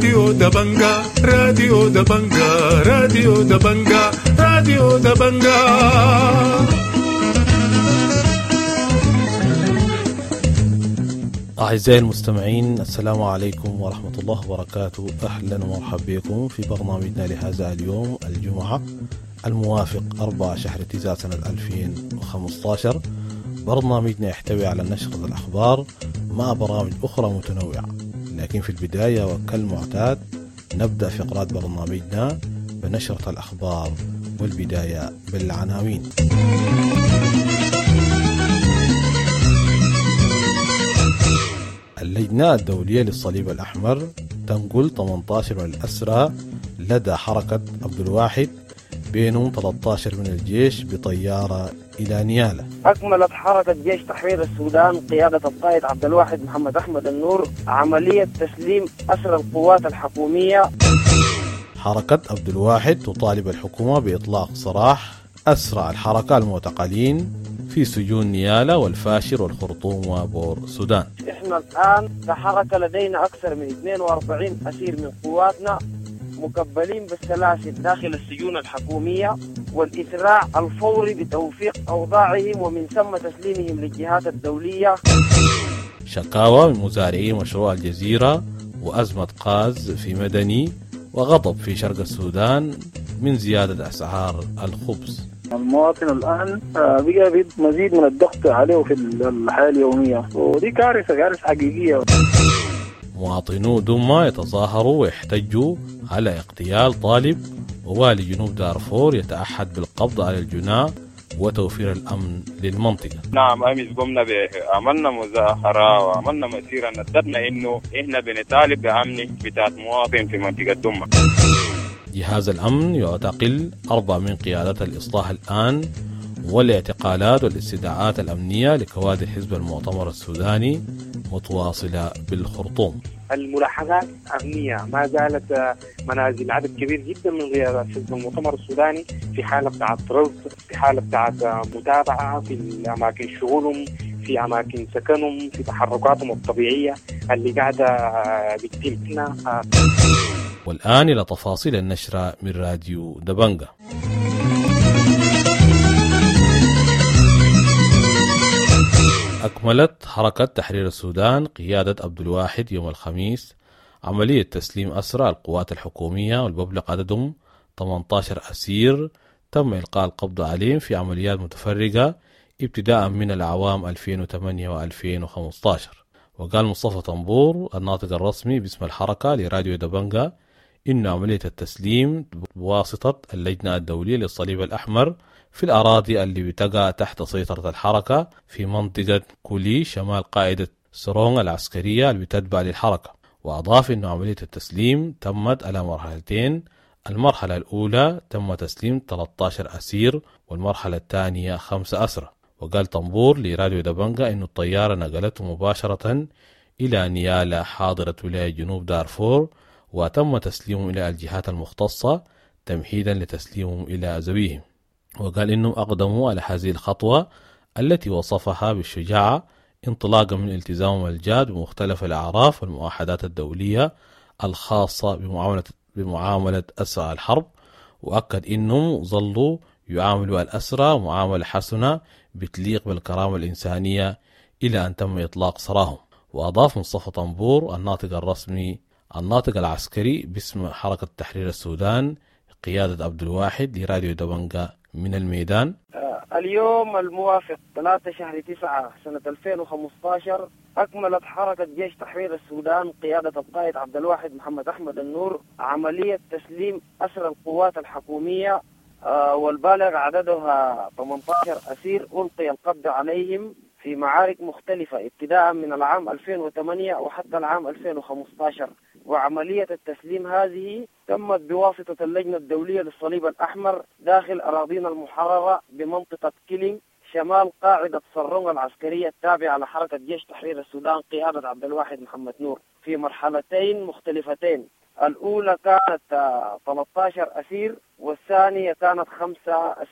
راديو دبنجا راديو دبنجا راديو دبنجا راديو دبنجا. أعزائي المستمعين، السلام عليكم ورحمة الله وبركاته. أهلا ومرحبا بكم في برنامجنا لهذا اليوم الجمعة الموافق 4 شهر تسعة سنة 2015. برنامجنا يحتوي على نشرة الأخبار مع برامج أخرى متنوعة، لكن في البداية وكالمعتاد نبدأ فقرات برنامجنا بنشرة الأخبار، والبداية بالعناوين. اللجنة الدولية للصليب الأحمر تنقل 18 من الأسرى لدى حركة عبد الواحد، بينهم 13 من الجيش بطيارة إلى نيالا. أكملت حركة جيش تحرير السودان قيادة القائد عبد الواحد محمد أحمد النور عملية تسليم أسرى القوات الحكومية. حركة عبد الواحد تطالب الحكومة بإطلاق سراح أسرى الحركة المعتقلين في سجون نيالا والفاشر والخرطوم وبور السودان. إحنا الآن كحركة لدينا أكثر من 42 أسير من قواتنا مكبلين بالسلاسل داخل السجون الحكومية، والإسراع الفوري بتوفيق أوضاعهم ومن ثم تسليمهم للجهات الدولية. شكاوى من مزارعي مشروع الجزيرة وأزمة غاز في مدني، وغضب في شرق السودان من زيادة أسعار الخبز. المواطن الآن بقى مزيد من الضغط عليه في الحياة اليومية، ودي كارثة حقيقية. مواطنو دمى يتظاهروا ويحتجوا على اغتيال طالب، ووالي جنوب دارفور يتأحد بالقبض على الجناة وتوفير الأمن للمنطقة. نعم، أمس قمنا عملنا مظاهرة وعملنا مسيرة نددنا إنه إحنا بنطالب بأمن بتاعت مواطن في منطقة دمى. جهاز الأمن يعتقل 4 من قيادة الإصلاح الآن، والاعتقالات والاستدعاءات الأمنية لكوادر حزب المؤتمر السوداني متواصلة بالخرطوم. الملاحظات أمنية، ما زالت منازل عدد كبير جدا من قيادات حزب المؤتمر السوداني في حالة بتاعت رصد، في حالة بتاعت متابعة في أماكن شغلهم، في أماكن سكنهم، في تحركاتهم الطبيعية اللي قاعدة بتتمنا. والآن إلى تفاصيل النشرة من راديو دبنجا. أكملت حركة تحرير السودان قيادة عبد الواحد يوم الخميس عملية تسليم أسرى القوات الحكومية، والمبلغ عددهم 18 أسير تم إلقاء القبض عليهم في عمليات متفرقة ابتداء من الأعوام 2008 و2015. وقال مصطفى طنبور الناطق الرسمي باسم الحركة لراديو دبنجا إن عملية التسليم بواسطة اللجنة الدولية للصليب الأحمر في الأراضي اللي بتقع تحت سيطرة الحركة في منطقة كولي شمال قاعدة سرونغ العسكرية اللي بتتبع للحركة. وأضاف إن عملية التسليم تمت على مرحلتين. المرحلة الأولى تم تسليم 13 أسير، والمرحلة الثانية 5 أسرى. وقال طنبور لراديو دبنجا إن الطيارة نقلته مباشرة إلى نيالا حاضرة ولاية جنوب دارفور، وتم تسليمهم إلى الجهات المختصة تمهيدا لتسليمهم إلى ذويهم. وقال إنهم أقدموا على هذه الخطوة التي وصفها بالشجاعة انطلاقا من التزامهم الجاد بمختلف الأعراف والمعاهدات الدولية الخاصة بمعاملة أسرى الحرب. وأكد إنهم ظلوا يعاملوا الأسرى معاملة حسنة بتليق بالكرامة الإنسانية إلى أن تم إطلاق سراهم. وأضاف مصطفى طنبور الناطق العسكري باسم حركة تحرير السودان قيادة عبد الواحد لراديو دبنجا من الميدان. اليوم الموافق 3 شهر 9 سنة 2015 أكملت حركة جيش تحرير السودان قيادة القائد عبد الواحد محمد أحمد النور عملية تسليم أسرى القوات الحكومية، والبالغ عددها 18 أسير ألقي القبض عليهم في معارك مختلفة ابتداء من العام 2008 وحتى العام 2015. وعملية التسليم هذه تمت بواسطة اللجنة الدولية للصليب الأحمر داخل أراضينا المحررة بمنطقة كيلينغ شمال قاعدة سرونغ العسكرية التابعة لحركة جيش تحرير السودان قيادة عبد الواحد محمد نور في مرحلتين مختلفتين. الأولى كانت 13 أسير، والثانية كانت 5 أسير.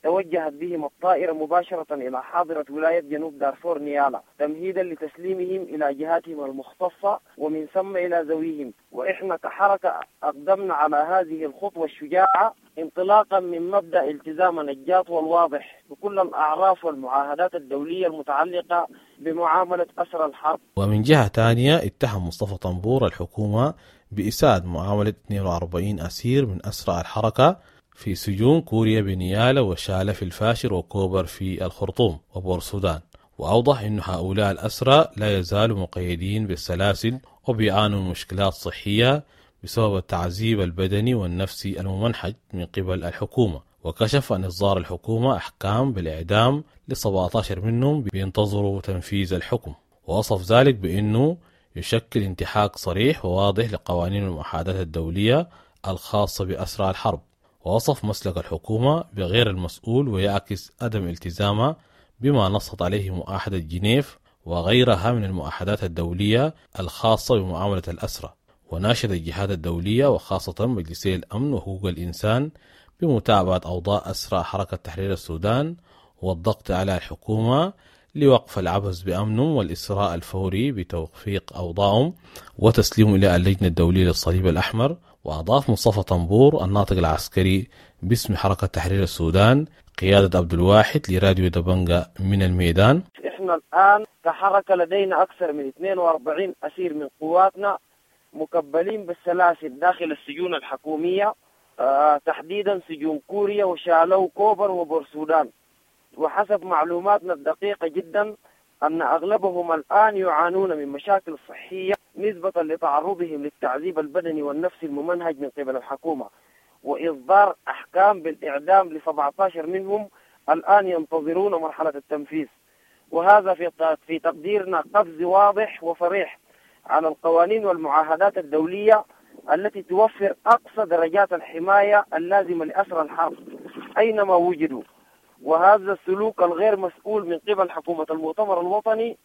توجهت بهم الطائرة مباشرة إلى حاضرة ولاية جنوب دارفور نيالا تمهيدا لتسليمهم إلى جهاتهم المختصة ومن ثم إلى ذويهم. وإحنا كحركة أقدمنا على هذه الخطوة الشجاعة انطلاقا من مبدأ التزامنا الجاد والواضح بكل الأعراف والمعاهدات الدولية المتعلقة بمعاملة أسرى الحرب. ومن جهة تانية اتهم مصطفى طنبور الحكومة بإساءة معاملة 42 أسير من أسرى الحركة في سجون كوريا بنيالة وشالة في الفاشر وكوبر في الخرطوم وبور السودان، وأوضح أن هؤلاء الأسرى لا يزالوا مقيدين بالسلاسل وبيعانوا من مشكلات صحية بسبب التعذيب البدني والنفسي الممنهج من قبل الحكومة. وكشف أن إصدار الحكومة أحكام بالإعدام ل17 منهم بينتظروا تنفيذ الحكم، ووصف ذلك بأنه يشكل انتهاك صريح وواضح لقوانين المعاهدات الدولية الخاصة بأسرى الحرب. ووصف مسلك الحكومة بغير المسؤول ويعكس عدم التزامها بما نصت عليه معاهدة جنيف وغيرها من المعاهدات الدولية الخاصة بمعاملة الأسرى. وناشد الجهات الدولية وخاصة مجلسي الأمن وحقوق الإنسان بمتابعة أوضاع أسرى حركة تحرير السودان والضغط على الحكومة لوقف العبث بأمنهم والإسراء الفوري بتوفيق أوضاعهم وتسليمهم إلى اللجنة الدولية للصليب الأحمر. وأضاف مصطفى طنبور الناطق العسكري باسم حركة تحرير السودان قيادة عبد الواحد لراديو دبنجة من الميدان: إحنا الآن كحركة لدينا أكثر من 42 أسير من قواتنا مكبلين بالسلاسل داخل السجون الحكومية، تحديدا سجون كوريا وشالة وكوبر وبورسودان. وحسب معلوماتنا الدقيقة جدا أن أغلبهم الآن يعانون من مشاكل صحية نسبة لتعرضهم للتعذيب البدني والنفسي الممنهج من قبل الحكومة، وإصدار أحكام بالإعدام ل17 منهم الآن ينتظرون مرحلة التنفيذ. وهذا في تقديرنا قفز واضح وصريح على القوانين والمعاهدات الدولية التي توفر أقصى درجات الحماية اللازمة لأسرى الحرب أينما وجدوا. وهذا السلوك الغير مسؤول من قبل حكومة المؤتمر الوطني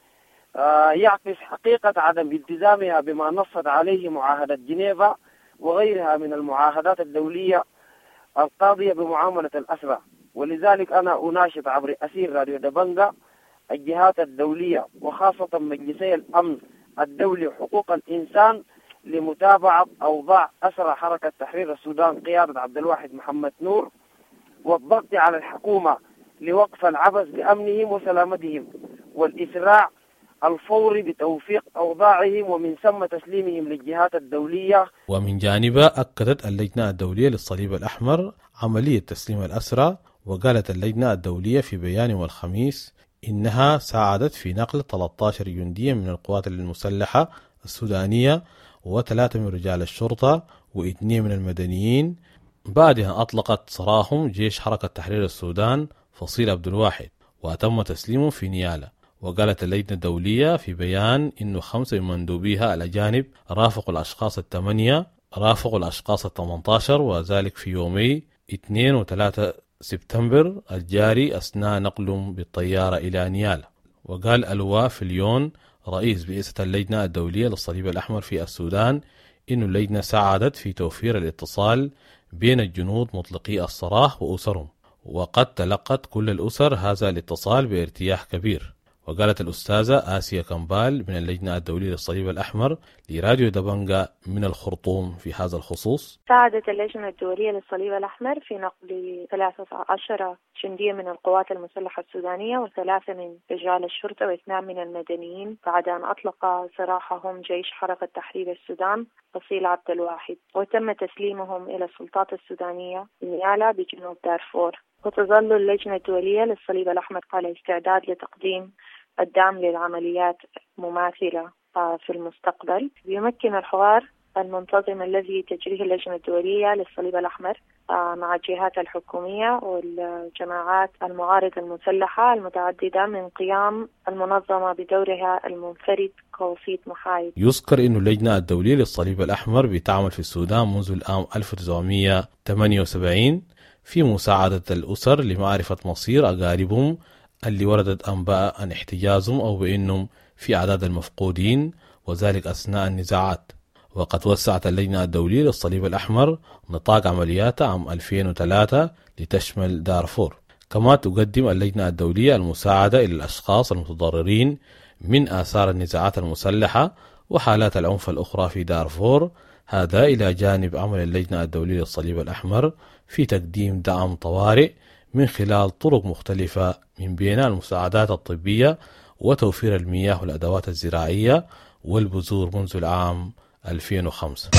يعكس حقيقة عدم التزامها بما نصت عليه معاهدة جنيفا وغيرها من المعاهدات الدولية القاضية بمعاملة الأسرى. ولذلك أنا أناشد عبر أسير راديو دبنجة الجهات الدولية وخاصة مجلسي الأمن الدولي وحقوق الإنسان لمتابعة أوضاع أسرى حركة تحرير السودان قيادة عبد الواحد محمد نور، والضغط على الحكومة لوقف العبث بأمنهم وسلامتهم والإسراع الفوري بتوفيق أوضاعهم ومن ثم تسليمهم للجهات الدولية. ومن جانبها أكدت اللجنة الدولية للصليب الأحمر عملية تسليم الأسرى، وقالت اللجنة الدولية في بيان الخميس إنها ساعدت في نقل 13 جنديا من القوات المسلحة السودانية و3 من رجال الشرطة و2 من المدنيين بعدها أطلقت سراهم جيش حركة تحرير السودان فصيل عبد الواحد وتم تسليمه في نيالة. وقالت اللجنة الدولية في بيان إنه 5 من مندوبيها الأجانب رافقوا الأشخاص 18 وذلك في يومي 2 و3 سبتمبر الجاري أثناء نقلهم بالطيارة إلى نيالة. وقال ألوا فيليون رئيس بئاسة اللجنة الدولية للصليب الأحمر في السودان إنه اللجنة ساعدت في توفير الاتصال بين الجنود مطلقي السراح وأسرهم، وقد تلقت كل الأسر هذا الاتصال بارتياح كبير. وقالت الأستاذة آسيا كمبال من اللجنة الدولية للصليب الأحمر لراديو دبنجة من الخرطوم في هذا الخصوص: ساعدت اللجنة الدولية للصليب الأحمر في نقل 13 جندية من القوات المسلحة السودانية و3 من رجال الشرطة و2 من المدنيين بعد أن أطلق سراحهم جيش حركة تحرير السودان فصيل عبد الواحد، وتم تسليمهم إلى السلطات السودانية نيالا بجنوب دارفور. وتظل اللجنة الدولية للصليب الأحمر على استعداد لتقديم الدعم للعمليات مماثلة في المستقبل. يمكن الحوار المنتظم الذي تجريه اللجنة الدولية للصليب الأحمر مع الجهات الحكومية والجماعات المعارضة المسلحة المتعددة من قيام المنظمة بدورها المنفرد كوسيط محايد. يذكر أن اللجنة الدولية للصليب الأحمر بتعمل في السودان منذ العام 1978 في مساعدة الأسر لمعرفة مصير أقاربهم اللي وردت أنباء عن احتجازهم أو بأنهم في أعداد المفقودين، وذلك أثناء النزاعات. وقد وسعت اللجنة الدولية للصليب الأحمر نطاق عملياتها عام 2003 لتشمل دارفور. كما تقدم اللجنة الدولية المساعدة إلى الأشخاص المتضررين من آثار النزاعات المسلحة وحالات العنف الأخرى في دارفور، هذا إلى جانب عمل اللجنة الدولية للصليب الأحمر في تقديم دعم طوارئ من خلال طرق مختلفة من بينها المساعدات الطبية وتوفير المياه والأدوات الزراعية والبذور منذ العام 2005.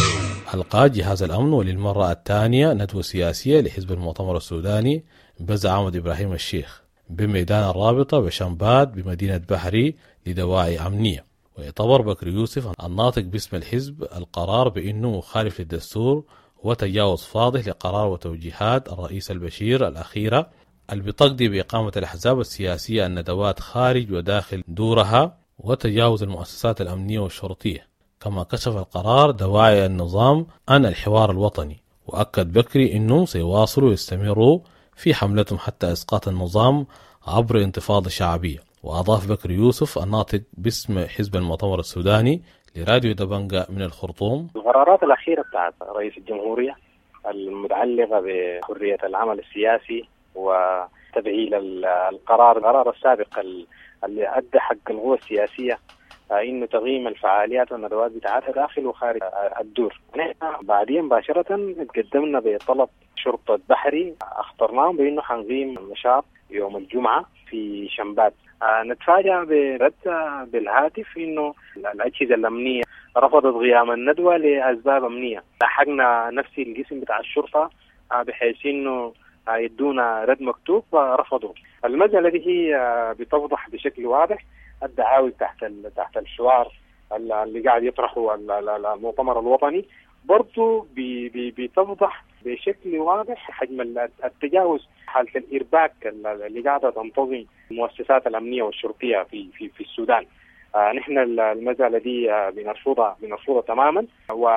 ألقى جهاز الأمن وللمرة الثانية ندوة سياسية لحزب المؤتمر السوداني بزعامة إبراهيم الشيخ بميدان الرابطة بشمبات بمدينة بحري لدواعي أمنية. ويعتبر بكر يوسف الناطق باسم الحزب القرار بأنه مخالف للدستور وتجاوز فاضح لقرار وتوجيهات الرئيس البشير الأخيرة اللي بتقضي بإقامة الأحزاب السياسية الندوات خارج وداخل دورها وتجاوز المؤسسات الأمنية والشرطية. كما كشف القرار دواعي النظام عن الحوار الوطني، وأكد بكري أنهم سيواصلوا ويستمروا في حملتهم حتى إسقاط النظام عبر انتفاضة شعبية. وأضاف بكر يوسف الناطق باسم حزب المؤتمر السوداني لراديو دبنجة من الخرطوم: القرارات الأخيرة بتاعت رئيس الجمهورية المتعلقة بحرية العمل السياسي وتبعيل القرار السابق اللي أدى حق القوى السياسية إنه تقييم الفعاليات والندوات بتاعتها داخل وخارج الدور. نحن بعدين مباشرة تقدمنا بطلب شرطة بحري، اخترناهم بإنه حنقيم نشاط يوم الجمعة في شمبات. نتفاجأ برد بالهاتف إنه الأجهزة الأمنية رفضت قيام الندوة لأسباب أمنية. لحقنا نفس القسم بتاع الشرطة بحيث إنه يدونا رد مكتوب ورفضوا. المسألة دي هي بتوضح بشكل واضح الدعاوي تحت الشوار اللي قاعد يطرحه المؤتمر الوطني، برضو بتوضح بشكل واضح حجم التجاوز، حالة الإرباك اللي قاعدة تنتظم المؤسسات الأمنية والشرطية في السودان. نحن المسألة دي بنرفضها تماما،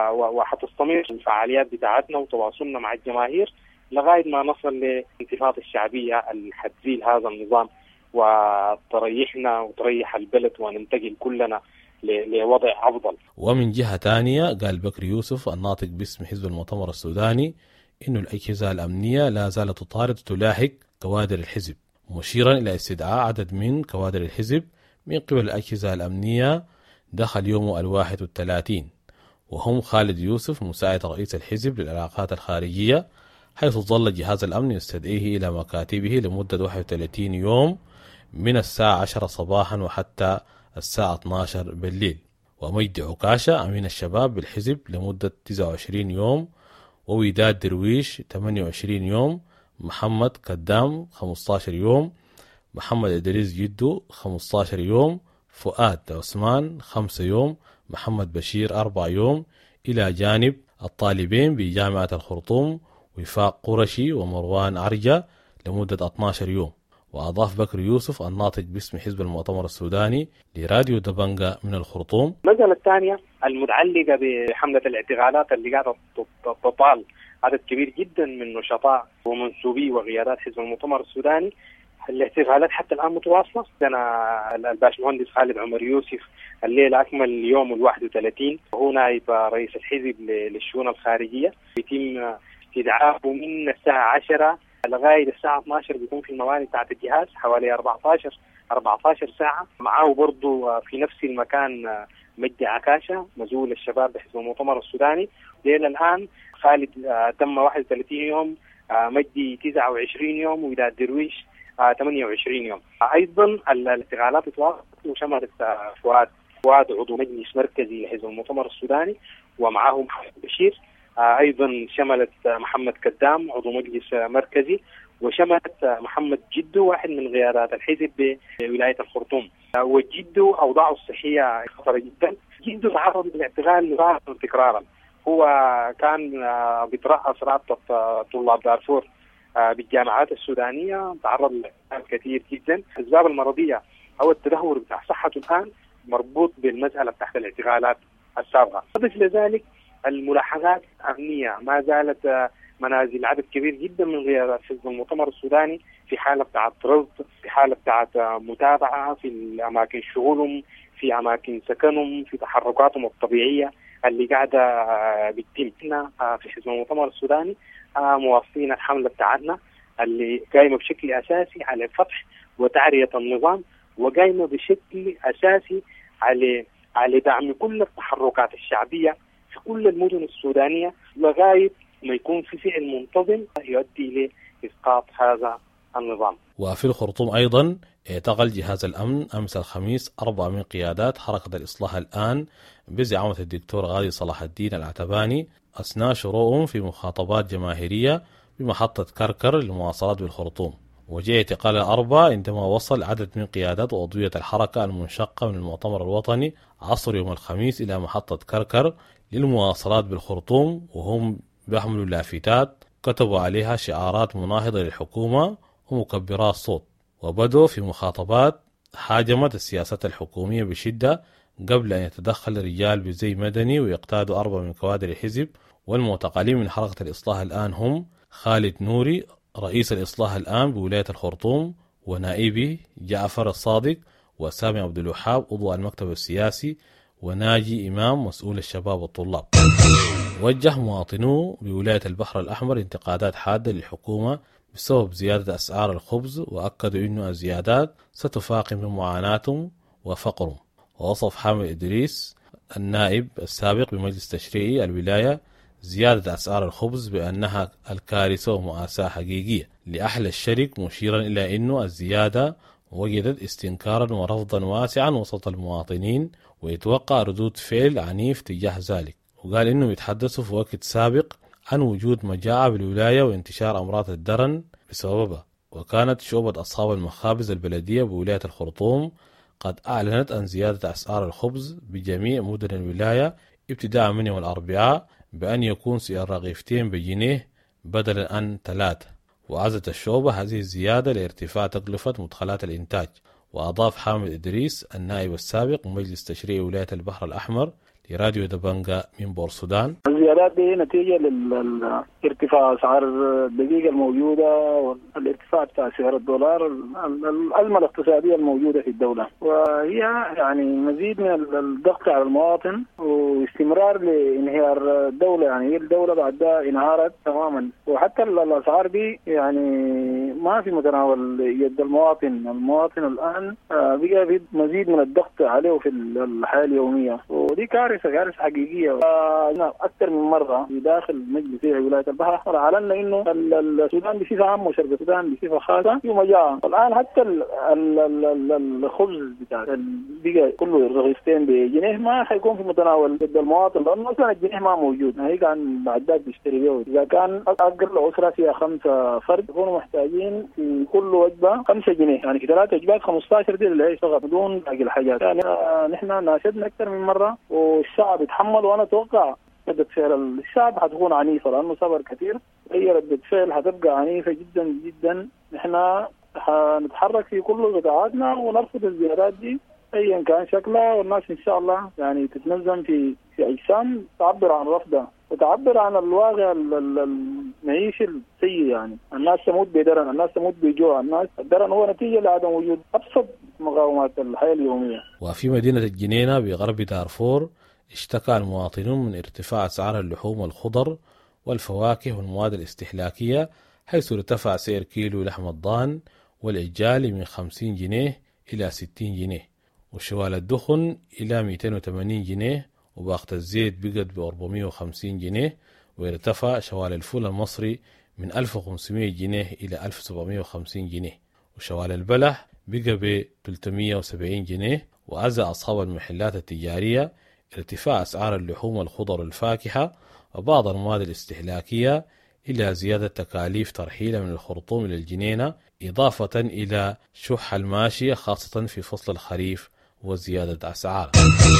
وحتستمر الفعاليات بتاعتنا وتواصلنا مع الجماهير لغاية ما نصل لانتفاضة الشعبية اللي حتزيل هذا النظام وتريحنا وتريح البلد وننتقل كلنا لوضع أفضل. ومن جهة تانية قال بكر يوسف الناطق باسم حزب المؤتمر السوداني إنه الأجهزة الأمنية لا زالت تطارد وتلاحق كوادر الحزب، مشيرا إلى استدعاء عدد من كوادر الحزب من قبل الأجهزة الأمنية دخل يوم 31، وهم خالد يوسف مساعد رئيس الحزب للعلاقات الخارجية، حيث ظل جهاز الأمن يستدعيه إلى مكاتبه لمدة 31 يوم من الساعة 10 صباحا وحتى الساعة 12 بالليل. ومجد عكاشة أمين الشباب بالحزب لمدة 29 يوم، ووداد درويش 28 يوم، محمد كدام 15 يوم، محمد إدريس جدو 15 يوم، فؤاد عثمان 5 يوم، محمد بشير 4 يوم، إلى جانب الطالبين بجامعة الخرطوم وفاق قرشي ومروان عرجة لمدة 12 يوم. وأضاف بكر يوسف الناطق باسم حزب المؤتمر السوداني لراديو دبنجة من الخرطوم: المسألة الثانية المتعلقة بحملة الاعتقالات اللي قاعدة تطال عدد كبير جدا من نشطاء ومنسوبي وقيادات حزب المؤتمر السوداني. الاعتقالات حتى الآن متواصلة. أنا الباشمهندس خالد عمر يوسف الليلة أكمل اليوم 31، وهو نائب رئيس الحزب للشؤون الخارجية، يتم استدعائه من الساعة 10 لغاية الساعة 12 بيكون في الموانئ بتاعت الجهاز حوالي 14 ساعة. معه برضو في نفس المكان مجدي عكاشة مسؤول الشباب بحزب المؤتمر السوداني. ليلة الآن خالد تم 31 يوم، مجدي 29 يوم، وداد درويش 28 يوم. أيضا الاستغالات تواصلت وشملت فؤاد عضو مجلس مركزي لحزب المؤتمر السوداني، ومعه محمد بشير. أيضا شملت محمد كدام عضو مجلس مركزي، وشملت محمد جدو واحد من قيادات الحزب بولاية الخرطوم. وجدو أوضاعه الصحية خطرة جدا. جدو تعرض للاعتقال مرارا وتكرارا. هو كان بيترأس رابطة طلاب دارفور بالجامعات السودانية، تعرض لاعتقال كثير جدا. الأسباب المرضية أو التدهور بتاع صحته الآن مربوط بالمسألة تحت الاعتقالات السابقة. أضف لذلك الملاحظات الأمنية، ما زالت منازل عدد كبير جدا من قيادات حزب المؤتمر السوداني في حالة بتاعت رصد، في حالة بتاعت متابعة في أماكن شغلهم، في أماكن سكنهم، في تحركاتهم الطبيعية اللي قاعدة بتتم. في حزب المؤتمر السوداني مواصلين الحملة بتاعتنا اللي قايمة بشكل أساسي على فتح وتعرية النظام، وقايمة بشكل أساسي على دعم كل التحركات الشعبية في كل المدن السودانية لغاية ما يكون في فعل منتظم يؤدي لإسقاط هذا النظام. وفي الخرطوم أيضا اعتقل جهاز الأمن أمس الخميس 4 من قيادات حركة الإصلاح الآن بزعامة الدكتور غازي صلاح الدين العتباني أثناء شروعهم في مخاطبات جماهيرية بمحطة كركر للمواصلات بالخرطوم. وجاء اعتقال الأربعة عندما وصل عدد من قيادات وعضوية الحركة المنشقة من المؤتمر الوطني عصر يوم الخميس إلى محطة كركر للمواصلات بالخرطوم، وهم بيحملوا لافتات كتبوا عليها شعارات مناهضة للحكومة ومكبرات صوت، وبدأوا في مخاطبات هاجمت السياسات الحكومية بشدة قبل أن يتدخل رجال بزي مدني ويقتادوا 4 من كوادر الحزب. والمعتقلين من حركة الإصلاح الآن هم خالد نوري رئيس الإصلاح الآن بولاية الخرطوم، ونائبه جعفر الصادق، وسامي عبد الوهاب عضو المكتب السياسي، وناجي إمام مسؤول الشباب والطلاب. وجه مواطنو بولاية البحر الأحمر انتقادات حادة للحكومة بسبب زيادة أسعار الخبز، وأكدوا أن الزيادات ستفاقم من معاناتهم وفقرهم. ووصف حامد إدريس النائب السابق بمجلس تشريعي الولاية زيادة أسعار الخبز بأنها الكارثة ومؤاساة حقيقية لأهل الشرق، مشيرا إلى أن الزيادة وجدت استنكارا ورفضا واسعا وسط المواطنين، ويتوقع ردود فعل عنيف تجاه ذلك. وقال إنه يتحدثوا في وقت سابق عن وجود مجاعة بالولاية وانتشار أمراض الدرن بسببها، وكانت شعبة أصحاب المخابز البلدية بولاية الخرطوم قد أعلنت عن زيادة أسعار الخبز بجميع مدن الولاية ابتداء من يوم الأربعاء بأن يكون سعر رغيفتين بجنيه بدلا عن 3. وعزت الشعبة هذه الزيادة لارتفاع تكلفة مدخلات الإنتاج. وأضاف حامد إدريس النائب السابق من مجلس تشريع ولاية البحر الأحمر لراديو دبنجا من بورسودان: الزيادات دي نتيجة لارتفاع أسعار الدقيقة الموجودة والارتفاع بتاع سعر الدولار، الأزمة الاقتصادية الموجودة في الدولة، وهي يعني مزيد من الضغط على المواطن واستمرار لانهيار الدولة. يعني هي الدولة بعدها انهارت تماما، وحتى الأسعار دي يعني ما في متناول يد المواطن الآن بقى في مزيد من الضغط عليه في الحياة اليومية، ودي كارثة حقيقية. أكثر من مرة في داخل مجلس ولاية البحر الأحمر أعلنا إنه السودان بصفة عامة وشرق السودان بصفة خاصة في مجاعة. الآن حتى الخبز بتاع بقى كله رغيفتين بجنيه ما حيكون في متناول يد المواطن، لأنه أصلا الجنيه ما موجود. هي كان بعدات بيشتري بيه. إذا كان أقل أسرة فيها 5 فرد يكونوا محتاجين في كل وجبة 5 جنيه، يعني في 3 وجبات 15 دي اللي هي فقط بدون باقي الحاجات. يعني نحن ناشدنا أكثر من مرة والشعب يتحمل، وأنا أتوقع ردة فعل الشعب حتكون عنيفة لأنه صبر كثير. هي ردة فعل حتبقى عنيفة جدا جدا. نحن حنتحرك في كل قطاعاتنا ونرفض الزيادات دي أيا كان شكلها، والناس إن شاء الله يعني تتنظم في أجسام تعبر عن رفضها وتعبر عن الواقع المعيشي السيء. يعني الناس تموت بدرن، الناس تموت بجوع، الدرن هو نتيجة لعدم وجود أبسط مقاومات الحياة اليومية. وفي مدينة الجنينة بغرب دارفور اشتكى المواطنون من ارتفاع أسعار اللحوم والخضر والفواكه والمواد الاستهلاكية، حيث ارتفع سعر كيلو لحم الضان والعجال من 50 جنيه إلى 60 جنيه، وشوال الدخن إلى 280 جنيه، وباقة الزيت بقت ب 450 جنيه، وارتفع شوال الفول المصري من 1500 جنيه إلى 1750 جنيه، وشوال البلح بقى ب 370 جنيه. وعزى أصحاب المحلات التجارية ارتفاع أسعار اللحوم والخضر والفاكهة وبعض المواد الاستهلاكية إلى زيادة تكاليف ترحيلها من الخرطوم إلى الجنينة، إضافة إلى شح الماشية خاصة في فصل الخريف وزيادة أسعار.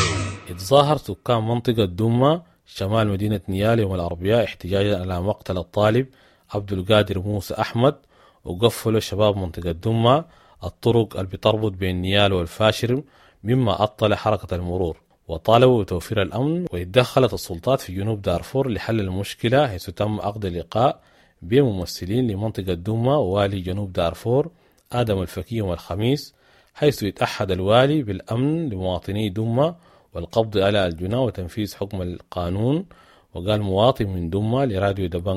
اتظاهر سكان منطقة دمة شمال مدينة نيال يوم الأربعاء احتجاجا على مقتل الطالب عبد القادر موسى أحمد، وقفلوا شباب منطقة دمة الطرق اللي بتربط بين نيال والفاشر، مما عطل حركة المرور، وطالبوا بتوفير الأمن. واتدخلت السلطات في جنوب دارفور لحل المشكلة، حيث تم عقد لقاء بين ممثلين لمنطقة دمة ووالي جنوب دارفور آدم الفكي يوم الخميس، حيث يتأحد الوالي بالأمن لمواطني دمة والقبض على الجناة وتنفيذ حكم القانون. وقال مواطن من دمة لراديو دبنجا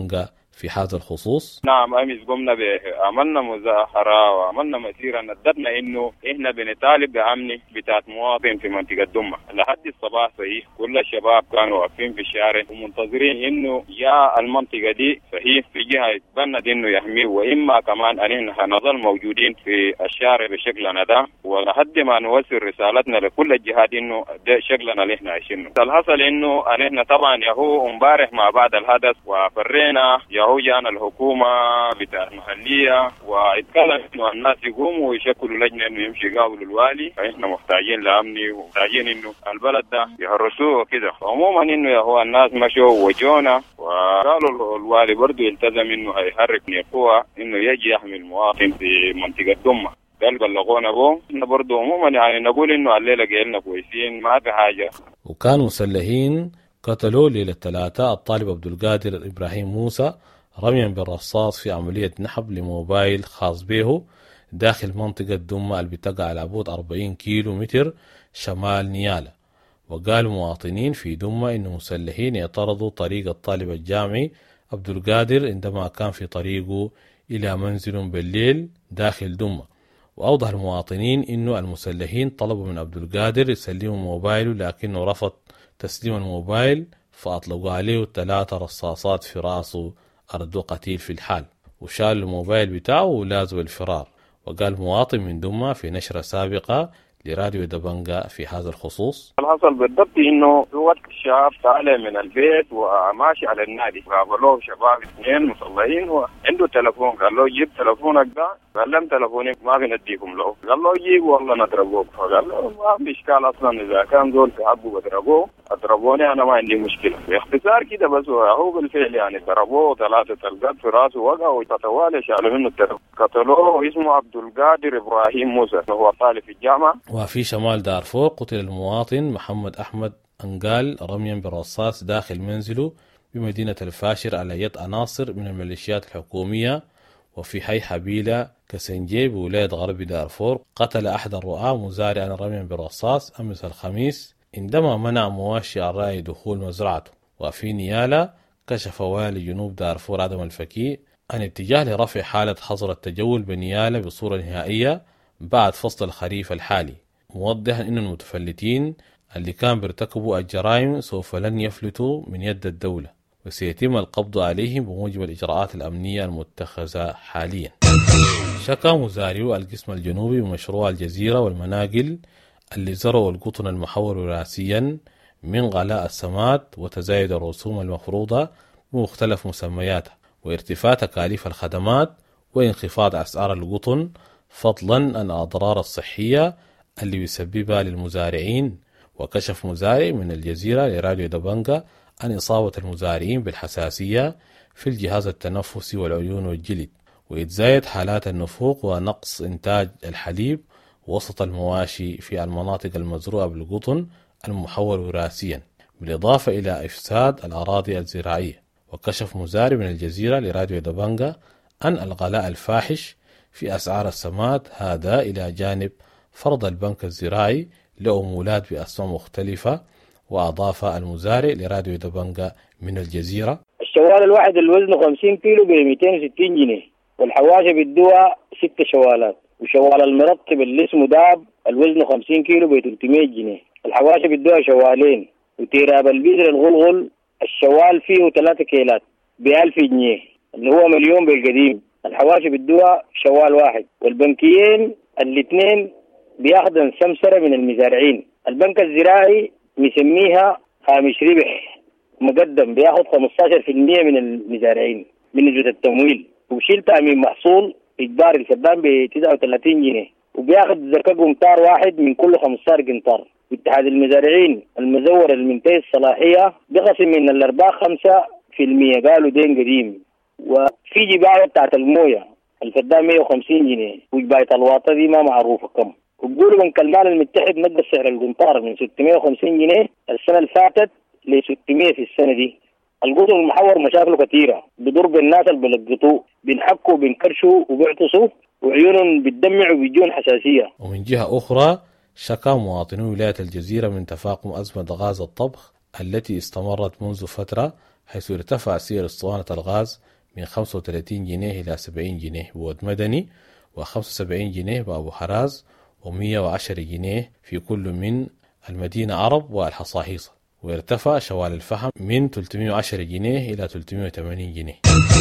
في هذا الخصوص؟ نعم أمس قمنا عملنا مظاهرة وعملنا مسيرة نددنا إنه إحنا بنطالب بأمن بتاعت مواطن في منطقة دمة. لحد الصباح صحيح كل الشباب كانوا واقفين في الشارع ومنتظرين إنه يا المنطقة دي صحيح في جهة يتبند إنه يحميه، وإما كمان أن إحنا نظل موجودين في الشارع بشكلنا ده، ولحد ما نوصل رسالتنا لكل الجهات إنه ده شكلنا اللي إحنا عايشينه. الحصل إنه إحنا طبعا يهو امبارح مع بعد الحدث وفرينا يهو جانا الحكومة بتاع المحلية واتكلم إنه الناس يقوموا ويشكلوا لجنة إنه يمشي يقابلوا الوالي، فإحنا محتاجين لأمني ومحتاجين إنه البلد ده يهرسوه كده. عموما إنه يهو الناس مشوا وجونا وقالوا الوالي برضو يلتزم إنه هيحرك قوة إنه يجي يحمي المواطن في منطقة دمة. قال بلغونا بو إحنا برضو عموما يعني نقول إنه الليلة جايلنا كويسين ما في حاجة. وكانوا مسلحين قتلوا ليلة الثلاثاء الطالب عبد القادر إبراهيم موسى رميا بالرصاص في عملية نحب لموبايل خاص به داخل منطقة دمة اللي بتقع على بعد 40 كيلو متر شمال نيالا. وقال مواطنين في دمة إن مسلحين اعترضوا طريق الطالب الجامعي عبد القادر عندما كان في طريقه إلى منزل بالليل داخل دمة. وأوضح المواطنين إنه المسلحين طلبوا من عبد القادر يسلموا موبايله لكنه رفض تسليم الموبايل، فأطلقوا عليه 3 رصاصات في رأسه أردو قتيل في الحال، وشال الموبايل بتاعه ولازوا الفرار. وقال مواطن من دمة في نشرة سابقة لراديو دبنجا في هذا الخصوص: الحصل بالضبط انه في وقت الشاب طالع من البيت وماشي على النادي، قابلوه شباب 2 مصلحين وعنده تلفون، قال له جيب تلفونك ده، قال لهم تلفوني ما في نديكم له، قال له جيب والله نضربوك، فقال له ما في اشكال اصلا اذا كان دول في حقه بضربوه اضربوني انا ما عندي مشكله. باختصار كده بس هو بالفعل يعني ضربوه 3 طلقات في راسه وقعوا وتتوالى شالوا منه التلفون. قتلوه اسمه عبد القادر ابراهيم موسى، هو طالب في الجامعه. وفي شمال دارفور قتل المواطن محمد أحمد أنقال رميا بالرصاص داخل منزله بمدينة الفاشر على يد عناصر من الميليشيات الحكومية. وفي حي حبيلة كسنجي بولاية غرب دارفور قتل أحد الرعاة مزارعا رميا بالرصاص أمس الخميس عندما منع مواشي الراعي دخول مزرعته. وفي نيالا كشف والي جنوب دارفور عدم الفكي عن اتجاه لرفع حالة حظر التجول بنيالا بصورة نهائية بعد فصل الخريف الحالي، موضحا أن المتفلتين اللي كان بيرتكبوا الجرائم سوف لن يفلتوا من يد الدولة، وسيتم القبض عليهم بموجب الإجراءات الأمنية المتخذة حاليا. شكى مزارعو القسم الجنوبي بمشروع الجزيرة والمناقل اللي زرعوا القطن المحور وراثيا من غلاء السماد وتزايد الرسوم المفروضة بمختلف مسمياتها وارتفاع تكاليف الخدمات وانخفاض أسعار القطن، فضلا عن الأضرار الصحية اللي يسببها للمزارعين. وكشف مزارع من الجزيرة لراديو دبنجا عن إصابة المزارعين بالحساسية في الجهاز التنفسي والعيون والجلد، ويتزايد حالات النفوق ونقص إنتاج الحليب وسط المواشي في المناطق المزروعة بالقطن المحول وراثيا، بالإضافة إلى إفساد الأراضي الزراعية. وكشف مزارع من الجزيرة لراديو دبنجا عن الغلاء الفاحش في أسعار السماد، هذا إلى جانب فرض البنك الزراعي لعمولات بأسماء مختلفة. وأضاف المزارع لراديو دبنجا من الجزيرة: الشوال الواحد الوزن 50 كيلو ب 260 جنيه، والحواشة بالدواء 6 شوالات، وشوال المرطب اللي اسمه داب الوزن 50 كيلو ب 300 جنيه، الحواشة بالدواء شوالين، وتيراب البذر الغلغل الشوال فيه 3 كيلات ب 1000 جنيه اللي هو مليون بالقديم. الحواشة بالدواء شوال واحد، والبنكيين الاثنين بياخدن سمسرة من المزارعين. البنك الزراعي مسميها هامش ربح مقدم بياخد 15% من المزارعين من نسبة التمويل، وبشيل تأمين محصول إجباري الفدان ب 39 جنيه، وبياخد زكاة قنطار واحد من كل 15 قنطار. اتحاد المزارعين المزور المنتهي الصلاحية بقسم من الأرباح 5%، قالوا دين قديم. وفي جباية بتاعت الموية الفدان 150 جنيه، وجباية الواطة دي ما معروفة كم. وبقولوا بنك المال المتحد مد سعر القنطار من 650 جنيه السنة اللي فاتت ل 600 في السنة دي. القطن المحور مشاكله كثيرة، بضرب الناس اللي بلقطوه، بينحكوا وبينكرشوا وبيعتصوا وعيونهم بتدمع وبيجون حساسية. ومن جهة أخرى شكى مواطنو ولاية الجزيرة من تفاقم أزمة غاز الطبخ التي استمرت منذ فترة، حيث ارتفع سعر اسطوانة الغاز من 35 جنيه إلى 70 جنيه بود مدني، و75 جنيه بأبو حراز، و110 جنيه في كل من المدينة عرب والحصاحيصة. وارتفع شوال الفحم من 310 جنيه إلى 380 جنيه.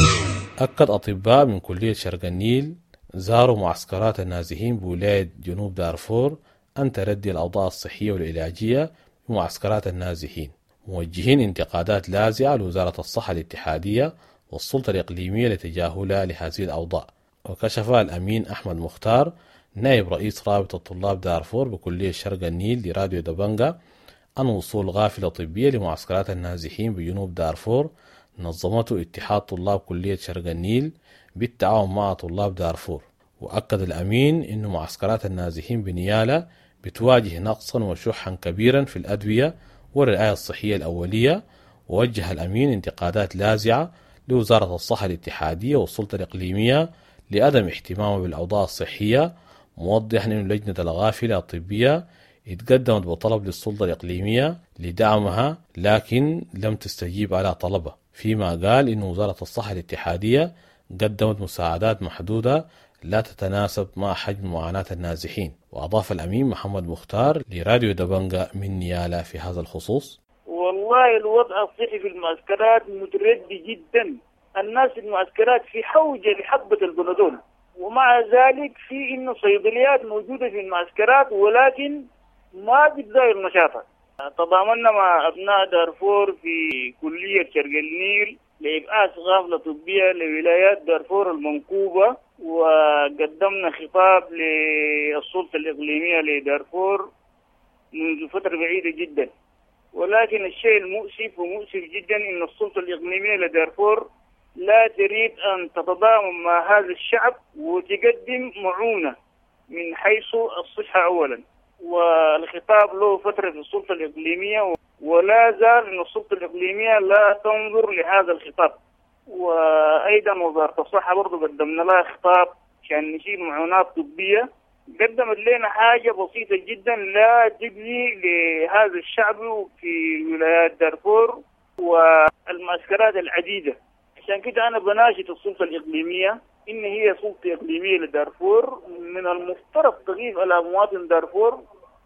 أكد أطباء من كلية شرق النيل زاروا معسكرات النازحين بولاية جنوب دارفور أن تردي الأوضاع الصحية والعلاجية بمعسكرات النازحين، موجهين انتقادات لاذعة لوزارة الصحة الاتحادية والسلطة الإقليمية لتجاهلها لهذه الأوضاع. وكشف الأمين أحمد مختار نائب رئيس رابطة طلاب دارفور بكلية شرق النيل لراديو دبنجا عن وصول غافلة طبية لمعسكرات النازحين بجنوب دارفور نظمته اتحاد طلاب كلية شرق النيل بالتعاون مع طلاب دارفور. وأكد الأمين أن معسكرات النازحين بنيالا بتواجه نقصا وشحا كبيرا في الأدوية والرعاية الصحية الأولية. ووجه الأمين انتقادات لاذعة لوزارة الصحة الاتحادية والسلطة الإقليمية لعدم اهتمامه بالأوضاع الصحية، موضحا أن لجنة الغافلة الطبية اتقدمت بطلب للسلطة الإقليمية لدعمها لكن لم تستجيب على طلبه، فيما قال أن وزارة الصحة الاتحادية قدمت مساعدات محدودة لا تتناسب مع حجم معاناة النازحين. وأضاف الأمين محمد مختار لراديو دبنجا من نيالا في هذا الخصوص: والله الوضع الصحي في المعسكرات متردي جدا، الناس في المعسكرات في حوجة لحبة البنادول، ومع ذلك في إنه صيدليات موجودة في المعسكرات ولكن ما بتزاير نشاطها. تضامنا مع أبناء دارفور في كلية شرق النيل لإبعاث غافلة طبية لولايات دارفور المنكوبة، وقدمنا خطاب للسلطة الإقليمية لدارفور منذ فترة بعيدة جدا. ولكن الشيء المؤسف ومؤسف جدا إن السلطة الإقليمية لدارفور لا تريد أن تتضامن مع هذا الشعب وتقدم معونة من حيث الصحة أولا. والخطاب له فترة في السلطة الإقليمية، ولا زال أن السلطة الإقليمية لا تنظر لهذا الخطاب. وأيضا وزارة الصحة برضو قدمنا لها خطاب عشان نشيل معونات طبية، قدمت لنا حاجة بسيطة جدا لا تجزي لهذا الشعب في ولايات دارفور والمعسكرات العديدة. عشان كده أنا بناشد السلطة الإقليمية إن هي سلطة إقليمية لدارفور، من المفترض تغيب على مواطن دارفور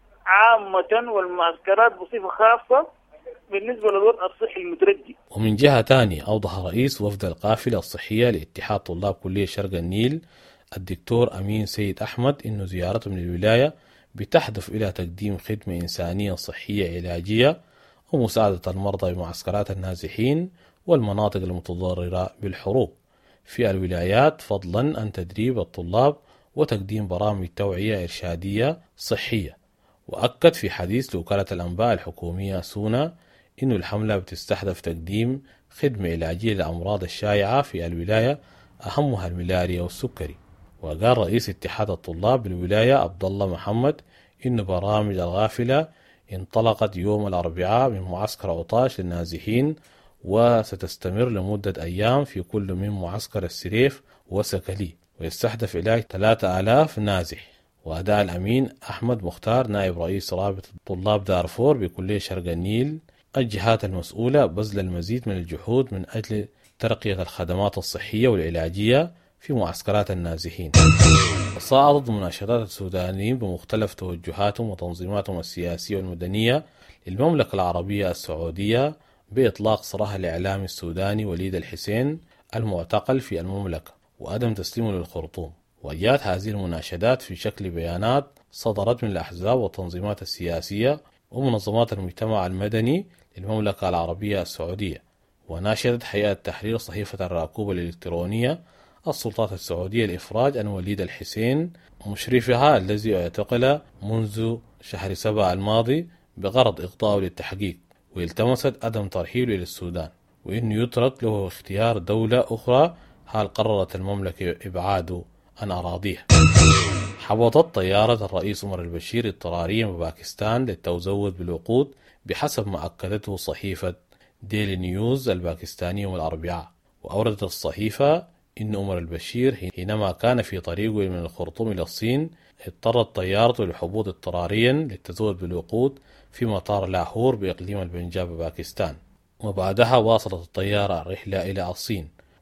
عامة والمعسكرات بصفة خاصة بالنسبة للوضع الصحي المتردي. ومن جهة تانية أوضح رئيس وفد القافلة الصحية لاتحاد طلاب كلية شرق النيل الدكتور أمين سيد أحمد إنه زيارته من الولاية بتهدف إلى تقديم خدمة إنسانية صحية علاجية ومساعدة المرضى بمعسكرات النازحين والمناطق المتضررة بالحروب في الولايات، فضلا عن تدريب الطلاب وتقديم برامج توعية إرشادية صحية. وأكد في حديث لوكالة الأنباء الحكومية سونا إنه الحملة بتستهدف تقديم خدمة علاجية للأمراض الشائعة في الولاية أهمها الملاريا والسكري. وقال رئيس اتحاد الطلاب بالولاية عبد الله محمد إن برامج الغافلة انطلقت يوم الأربعاء من معسكر عطاش للنازحين وستستمر لمدة أيام في كل من معسكر السريف وسكلي، ويستهدف علاج 3000 نازح. وأدعى الأمين أحمد مختار نائب رئيس رابطة طلاب دارفور بكلية شرق النيل الجهات المسؤولة بذل المزيد من الجهود من أجل ترقية الخدمات الصحية والعلاجية في معسكرات النازحين. وصاعدت مناشدات السودانيين بمختلف توجهاتهم وتنظيماتهم السياسية والمدنية للمملكة العربية السعودية بإطلاق سراح الإعلامي السوداني وليد الحسين المعتقل في المملكة وعدم تسليمه للخرطوم. وجاءت هذه المناشدات في شكل بيانات صدرت من الأحزاب والتنظيمات السياسية ومنظمات المجتمع المدني للمملكة العربية السعودية. وناشدت هيئة تحرير صحيفة الراكوب الإلكترونية السلطات السعودية الإفراج عن وليد الحسين مشرفها الذي اعتقل منذ شهر 7 الماضي بغرض إخضاعه للتحقيق، والتمست عدم ترحيله إلى السودان، وإنه يترك له اختيار دولة أخرى حال قررت المملكة إبعاده عن أراضيها. حبطت طيارة الرئيس عمر البشير اضطراريا بباكستان للتزود بالوقود بحسب ما أكدته صحيفة ديلي نيوز الباكستانية يوم الأربعاء. وأوردت الصحيفة إن عمر البشير حينما كان في طريقه من الخرطوم إلى الصين اضطرت طيارته للحبوط اضطراريا للتزود بالوقود في مطار لاهور بإقليم البنجاب باكستان، وبعدها واصلت الطيارة الرحلة إلى الصين.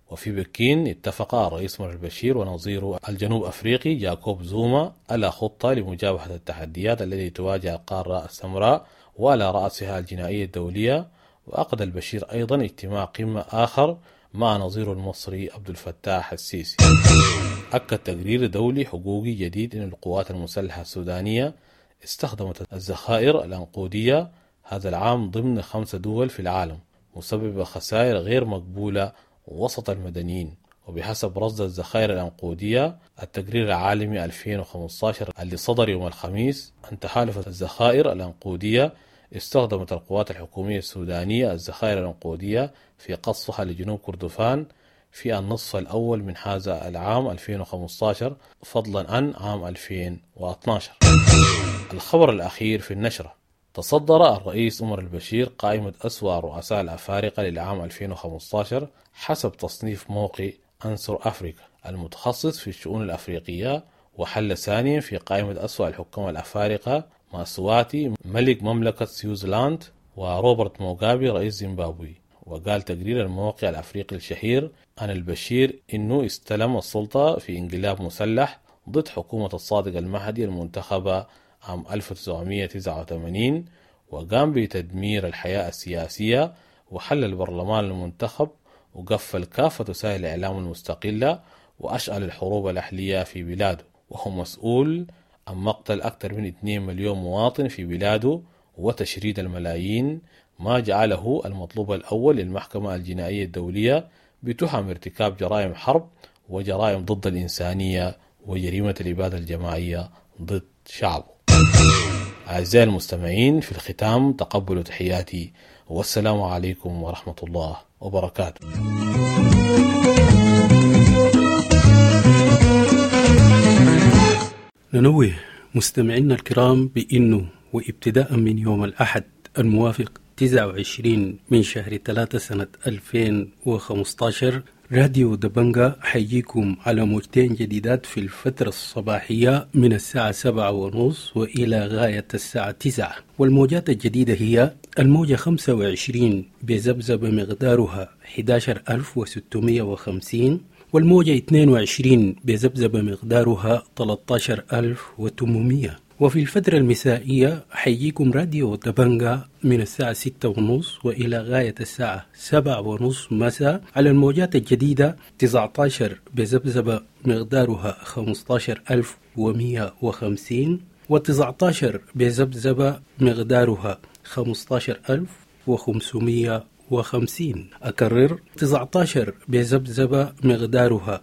وفي بكين اتفق الرئيس عمر البشير ونظيره الجنوب أفريقي جاكوب زوما على خطة لمجابهة التحديات التي تواجه القارة السمراء وعلى رأسها الجنائية الدولية. وعقد البشير أيضا اجتماع قمة آخر مع نظيره المصري عبد الفتاح السيسي. أكد تقرير دولي حقوقي جديد أن القوات المسلحة السودانية استخدمت الذخائر العنقودية هذا العام ضمن 5 دول في العالم، مسببة خسائر غير مقبولة وسط المدنيين. وبحسب رصد الذخائر العنقودية التقرير العالمي 2015 اللي صدر يوم الخميس أن تحالف الذخائر العنقودية استخدمت القوات الحكومية السودانية الذخائر العنقودية في قصفها لجنوب كردفان في النصف الأول من هذا العام 2015 فضلا عن عام 2012. الخبر الأخير في النشرة: تصدر الرئيس عمر البشير قائمة أسوأ الرؤساء الأفارقة للعام 2015 حسب تصنيف موقع أنسر أفريقيا المتخصص في الشؤون الأفريقية، وحل ثانيا في قائمة أسوأ الحكام الأفارقة مع سواتي ملك مملكة سويسرلاند وروبرت موغابي رئيس زيمبابوي. وقال تقرير الموقع الأفريقي الشهير عن البشير إنه استلم السلطة في انقلاب مسلح ضد حكومة الصادق المهدي المنتخبة عام 1989، وقام بتدمير الحياة السياسية وحل البرلمان المنتخب وقفل كافة وسائل الإعلام المستقلة وأشعل الحروب الأهلية في بلاده، وهو مسؤول عن مقتل أكثر من 2 مليون مواطن في بلاده وتشريد الملايين، ما جعله المطلوب الأول للمحكمة الجنائية الدولية بتهم ارتكاب جرائم حرب وجرائم ضد الإنسانية وجريمة الإبادة الجماعية ضد شعبه. أعزائي المستمعين، في الختام تقبلوا تحياتي والسلام عليكم ورحمة الله وبركاته. ننوه مستمعينا الكرام بأنه وابتداء من يوم الأحد الموافق 29 من شهر 3 سنة 2015 راديو دبنجا حيجيكم على موجتين جديدات في الفترة الصباحية من الساعة 7:30 وإلى غاية الساعة 9. والموجات الجديدة هي الموجة 25 بزبزب مقدارها 11650، والموجة 22 بزبزب مقدارها 13800. وفي الفترة المسائية حيجيكم راديو دبنجا من الساعة 6:30 وإلى غاية الساعة 7:30 مساء على الموجات الجديدة 19 بزبزب مقدارها 15150، و19 بزبزب مقدارها 15550. أكرر: 19 بزبزب مقدارها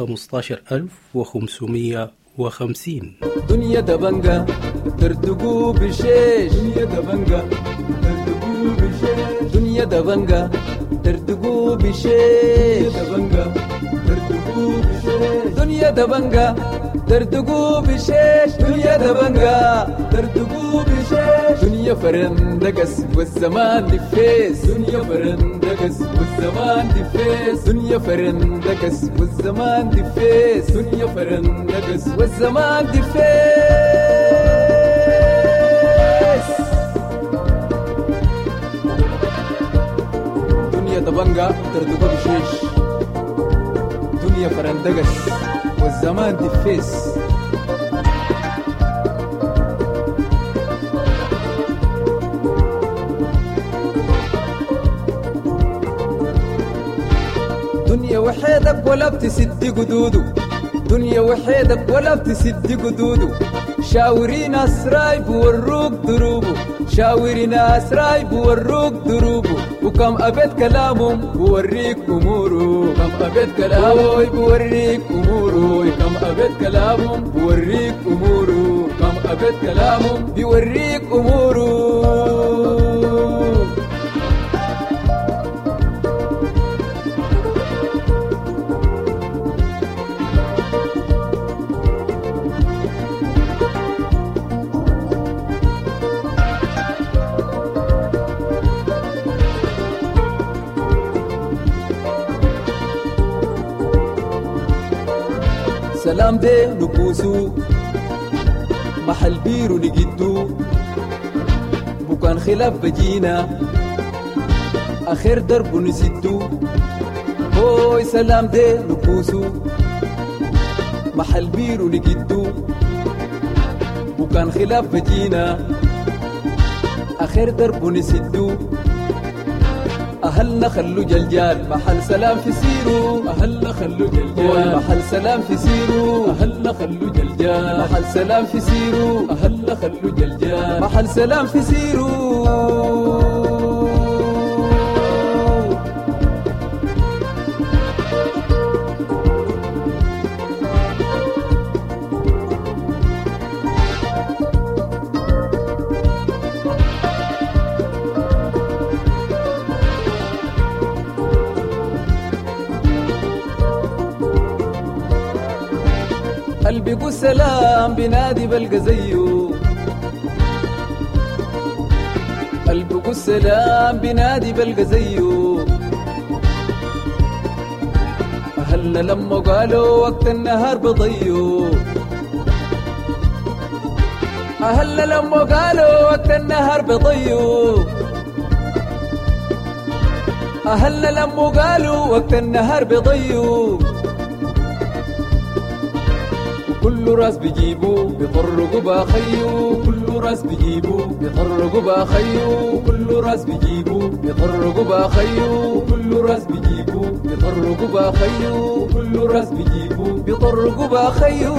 15550. دنيا دبنجا ترتقو بشيش، دنيا دبنجا ترتقو بشيش، دنيا دبنجا ترتقو بشيش، دبنجا ترتقو بشيش، دنيا دبنجا ترتقو بشيش، دنيا دبنجا ترتقو بشيش، دنيا فرندقس والزمان دفيس، دنيا فرندقس والزمان دفيس، دنيا فرندقس والزمان دفيس، دنيا فرندقس والزمان دفيس. دنيا دبنجا ترتقو بشيش، دنيا فرندقس والزمان دفيس. دنيا وحيدك ولا بتسد قدوده، دنيا وحيدك ولا بتسد قدوده، شاوري ناس رايب وروك دروبه، شاوري ناس رايب وروك دروبه، وكم أبد كلامهم بوريك أموره، كم أبد كلامهم بوريك أموره، كم أبد كلامهم بوريك أموره، كم أبد كلامهم بوريك أموره. سلام دي نبوسو محل بيرو نجدو، بكان خلاف بجينا آخر درب نسدو، هوي سلام دي نفوسو محل بيرو نجدو وكان خلاف بجينا آخر درب نسدو أهلنا خلو جلجال محل سلام في سيرو أهلنا خلو جلجال محل سلام في سيرو أهلنا خلو جلجال محل سلام في سيرو أهلنا خلو جلجال محل سلام في سيرو قلبي قول سلام بنادي بلقى زيه قلبي قول سلام بنادي بلقى زيه أهلنا لما قالوا وقت النهار بضيو أهلنا لما قالوا وقت النهار بضيو أهلنا لما قالوا وقت النهار بضيو كل راس بيجيبوا بيطرقوا باخيو كل راس بيجيبوا بيطرقوا باخيو كل راس بيجيبوا بيطرقوا باخيو كل راس بيجيبوا بيطرقوا باخيو كل راس بيجيبوا بيطرقوا باخيو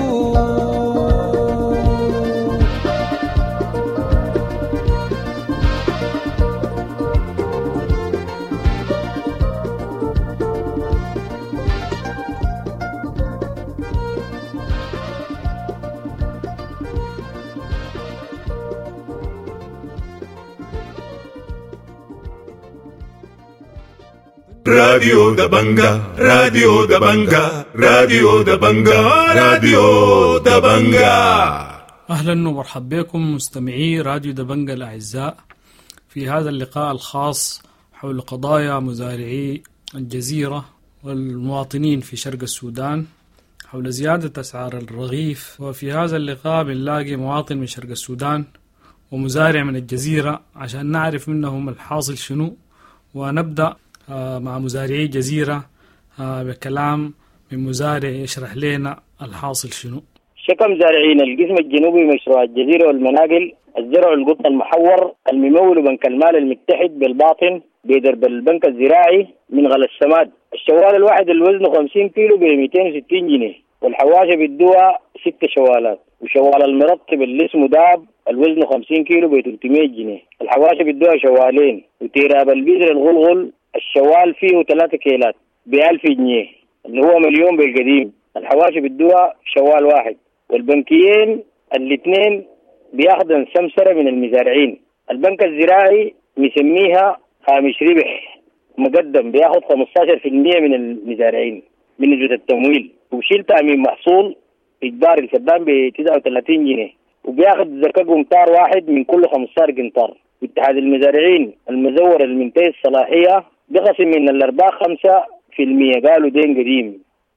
راديو دبنجا راديو دبنجا راديو دبنجا راديو دبنجا. أهلا ومرحبا بكم مستمعي راديو دبنجا الأعزاء في هذا اللقاء الخاص حول قضايا مزارعي الجزيرة والمواطنين في شرق السودان حول زيادة أسعار الرغيف. وفي هذا اللقاء بنلاقي مواطن من شرق السودان ومزارع من الجزيرة عشان نعرف منهم الحاصل شنو، ونبدأ مع مزارعي جزيرة بكلام من مزارع يشرح لنا الحاصل شنو. شكم زارعين القسم الجنوبي مشروع الجزيرة والمناقل الزرع القطن المحور الممول بنك المال المتحد بالباطن بدرب البنك الزراعي من غل السماد. الشوال الواحد الوزن 50 كيلو ب 260 جنيه، والحواشة بالدواء 6 شوالات، وشوال المرطب اللي اسمه داب الوزن 50 كيلو ب 300 جنيه. الحواشة بالدواء شوالين، وتيراب البذر الغلغل الشوال فيه 3 كيلات ب1000 جنيه اللي هو مليون بالقديم. الحواشي بالدواء شوال واحد، والبنكيين الاثنين بياخذن سمسرة من المزارعين. البنك الزراعي مسميها هامش ربح مقدم بياخذ 15% من المزارعين من نسبة التمويل، وبشيل تأمين محصول إجباري الفدان ب 39 جنيه، وبياخذ زكاة قنطار واحد من كل 15 قنطار. واتحاد المزارعين المزور المنتهي الصلاحية بقسم من الأرباح 5% قالوا دين قديم.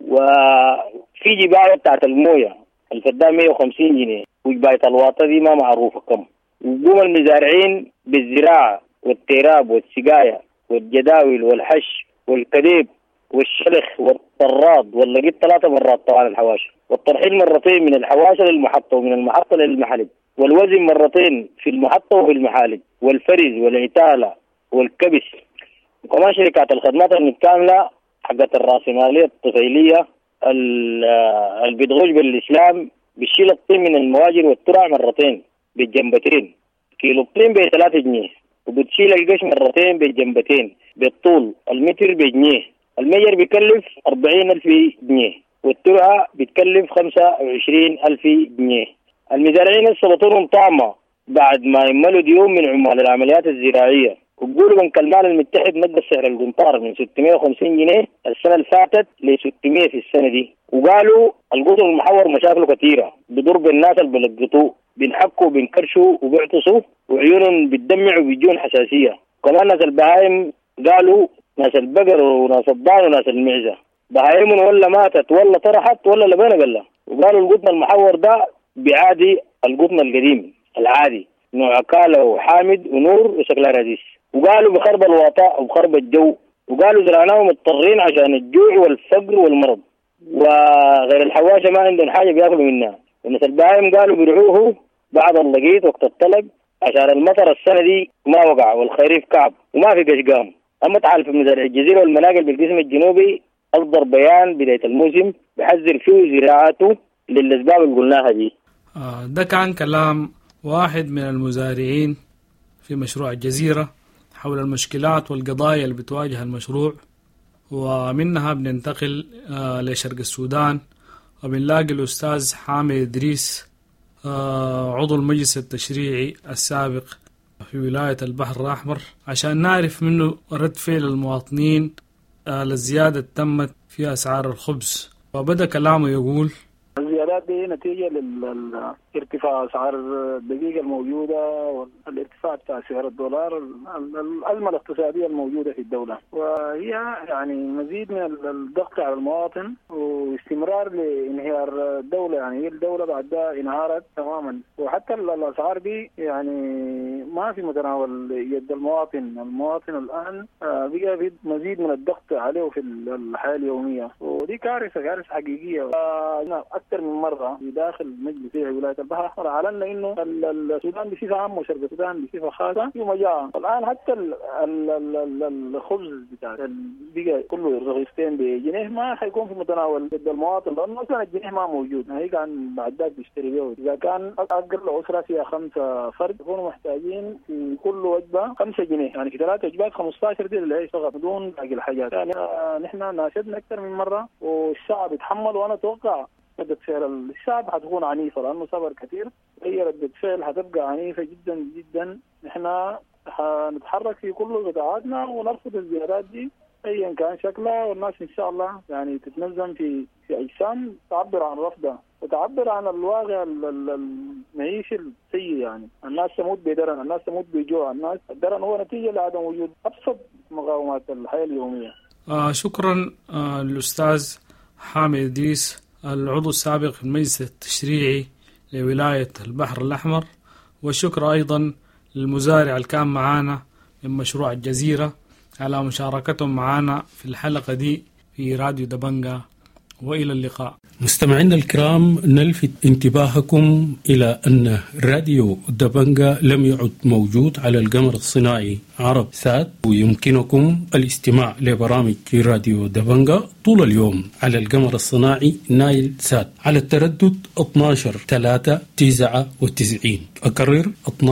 وفي جباية بتاعت الموية الفدان 150 جنيه، وجباية الواطة دي ما معروفة كم. وقوم المزارعين بالزراعة والتراب والسقاية والجداول والحش والكديب والشلخ والطراد واللقيت 3 مرات طبعا الحواشي، والترحيل مرتين من الحواشي للمحطة ومن المحطة للمحالب، والوزن مرتين في المحطة وفي المحالب، والفرز والعتالة والكبس. وكمان شركات الخدمات المتكاملة حقت الرأسمالية الطفيلية اللي بتغوج بالإسلام بتشيل الطين من المواجر والترع مرتين بالجنبتين. كيلو الطين ب3 جنيه، وبتشيل القش مرتين بالجنبتين بالطول. المتر بجنيه، المجر بيكلف 40,000 جنيه، والترعة بتكلف 25,000 جنيه. المزارعين السلطون طعمة بعد ما يملوا ديون من عمال العمليات الزراعية، وبقولوا بنك المال المتحد نقص سعر القنطار من 650 جنيه السنة اللي فاتت ل 600 في السنة دي. وقالوا القطن المحور مشاكله كثيرة، بضرب الناس اللي بلقطوه، بينحكوا وبينكرشوا وبيعطسوا، وعيونهم بتدمع وبيجون حساسية. كمان ناس البهايم قالوا ناس البقر وناس الضان وناس المعزة بهايمهم ولا ماتت ولا طرحت ولا لبنا قلة. وقالوا القطن المحور ده بعادي القطن القديم العادي نوع كاله وحامد ونور وشكلها رديس. وقالوا بخرب الوطاء وبخرب الجو وقالوا زرعناه مضطرين عشان الجوع والفقر والمرض، وغير الحواشة ما عندهم حاجة بياكلوا منها. والناس البهايم قالوا بيرعوه بعد اللقيط وقت الطلق عشان المطر السنة دي ما وقع والخريف كعب وما في قشقام. أما تعال في مزارع الجزيرة والمناقل بالقسم الجنوبي أصدر بيان بداية الموسم بحذر فيه زراعته للأسباب اللي قلناها دي. ده كان كلام واحد من المزارعين في مشروع الجزيرة حول المشكلات والقضايا اللي بتواجه المشروع، ومنها بننتقل لشرق السودان وبنلاقي الأستاذ حامد إدريس عضو المجلس التشريعي السابق في ولاية البحر الأحمر عشان نعرف منه رد فعل المواطنين للزيادة تمت في أسعار الخبز. وبدأ كلامه يقول: الزيادات دي نتيجة لارتفاع أسعار الدقيقة الموجودة والارتفاع بتاع سعر الدولار، الأزمة الاقتصادية الموجودة في الدولة، وهي يعني مزيد من الضغط على المواطن واستمرار لانهيار الدولة. يعني هي الدولة بعد ده انهارت تماما، وحتى الأسعار دي يعني ما في متناول يد المواطن الآن بقى في مزيد من الضغط عليه في الحياة اليومية، ودي كارثة حقيقية. أكثر من مرة في داخل مجلس ولاية البحر الأحمر أعلنا إنه السودان بصفة عامة وشرق السودان بصفة خاصة في مجاعة. الآن حتى الخبز بتاع بقى كله رغيفتين بجنيه ما حيكون في متناول يد المواطن، لأنه مثلا الجنيه ما موجود. هي كان بعد ذاك بيشتري بيه. إذا كان أقل أسرة فيها 5 فرد يكونوا محتاجين في كل وجبة 5 جنيه، يعني في 3 وجبات 15 دي للعيش فقط بدون باقي الحاجات. يعني نحن ناشدنا أكثر من مرة والشعب يتحمل، وأنا أتوقع ردة فعل الشعب حتكون عنيفة لأنه صبر كثير. هي ردة فعل حتبقى عنيفة جدا جدا. نحن حنتحرك في كل قطاعاتنا ونرفض الزيادات دي أيا كان شكلها، والناس إن شاء الله يعني تتنظم في أجسام تعبر عن رفضها وتعبر عن الواقع المعيشي السيء. يعني الناس تموت بدرن، الناس تموت بجوع، الدرن هو نتيجة لعدم وجود أبسط مقاومات الحياة اليومية. شكرا الأستاذ حامد إدريس العضو السابق في المجلس التشريعي لولاية البحر الأحمر، والشكر أيضا للمزارع اللي كان معانا من مشروع الجزيرة على مشاركتهم معانا في الحلقة دي في راديو دبنجا، وإلى اللقاء. مستمعينا الكرام، نلفت انتباهكم إلى أن راديو دبنجا لم يعد موجود على القمر الصناعي عرب سات، ويمكنكم الاستماع لبرامج راديو دبنجا طول اليوم على القمر الصناعي نايل سات على التردد 12-3-99. أكرر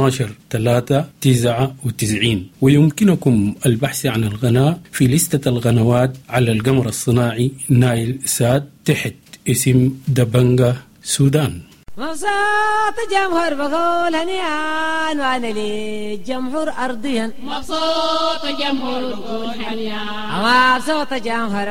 12-3-99. ويمكنكم البحث عن القناة في لستة القنوات على القمر الصناعي نايل سات تحت اسم دبنجا سودان. مبسوط جمهور بقول هنيان وانا لي جمهور ارضيا. مبسوط جمهور بقول هنيان. مبسوط جمهور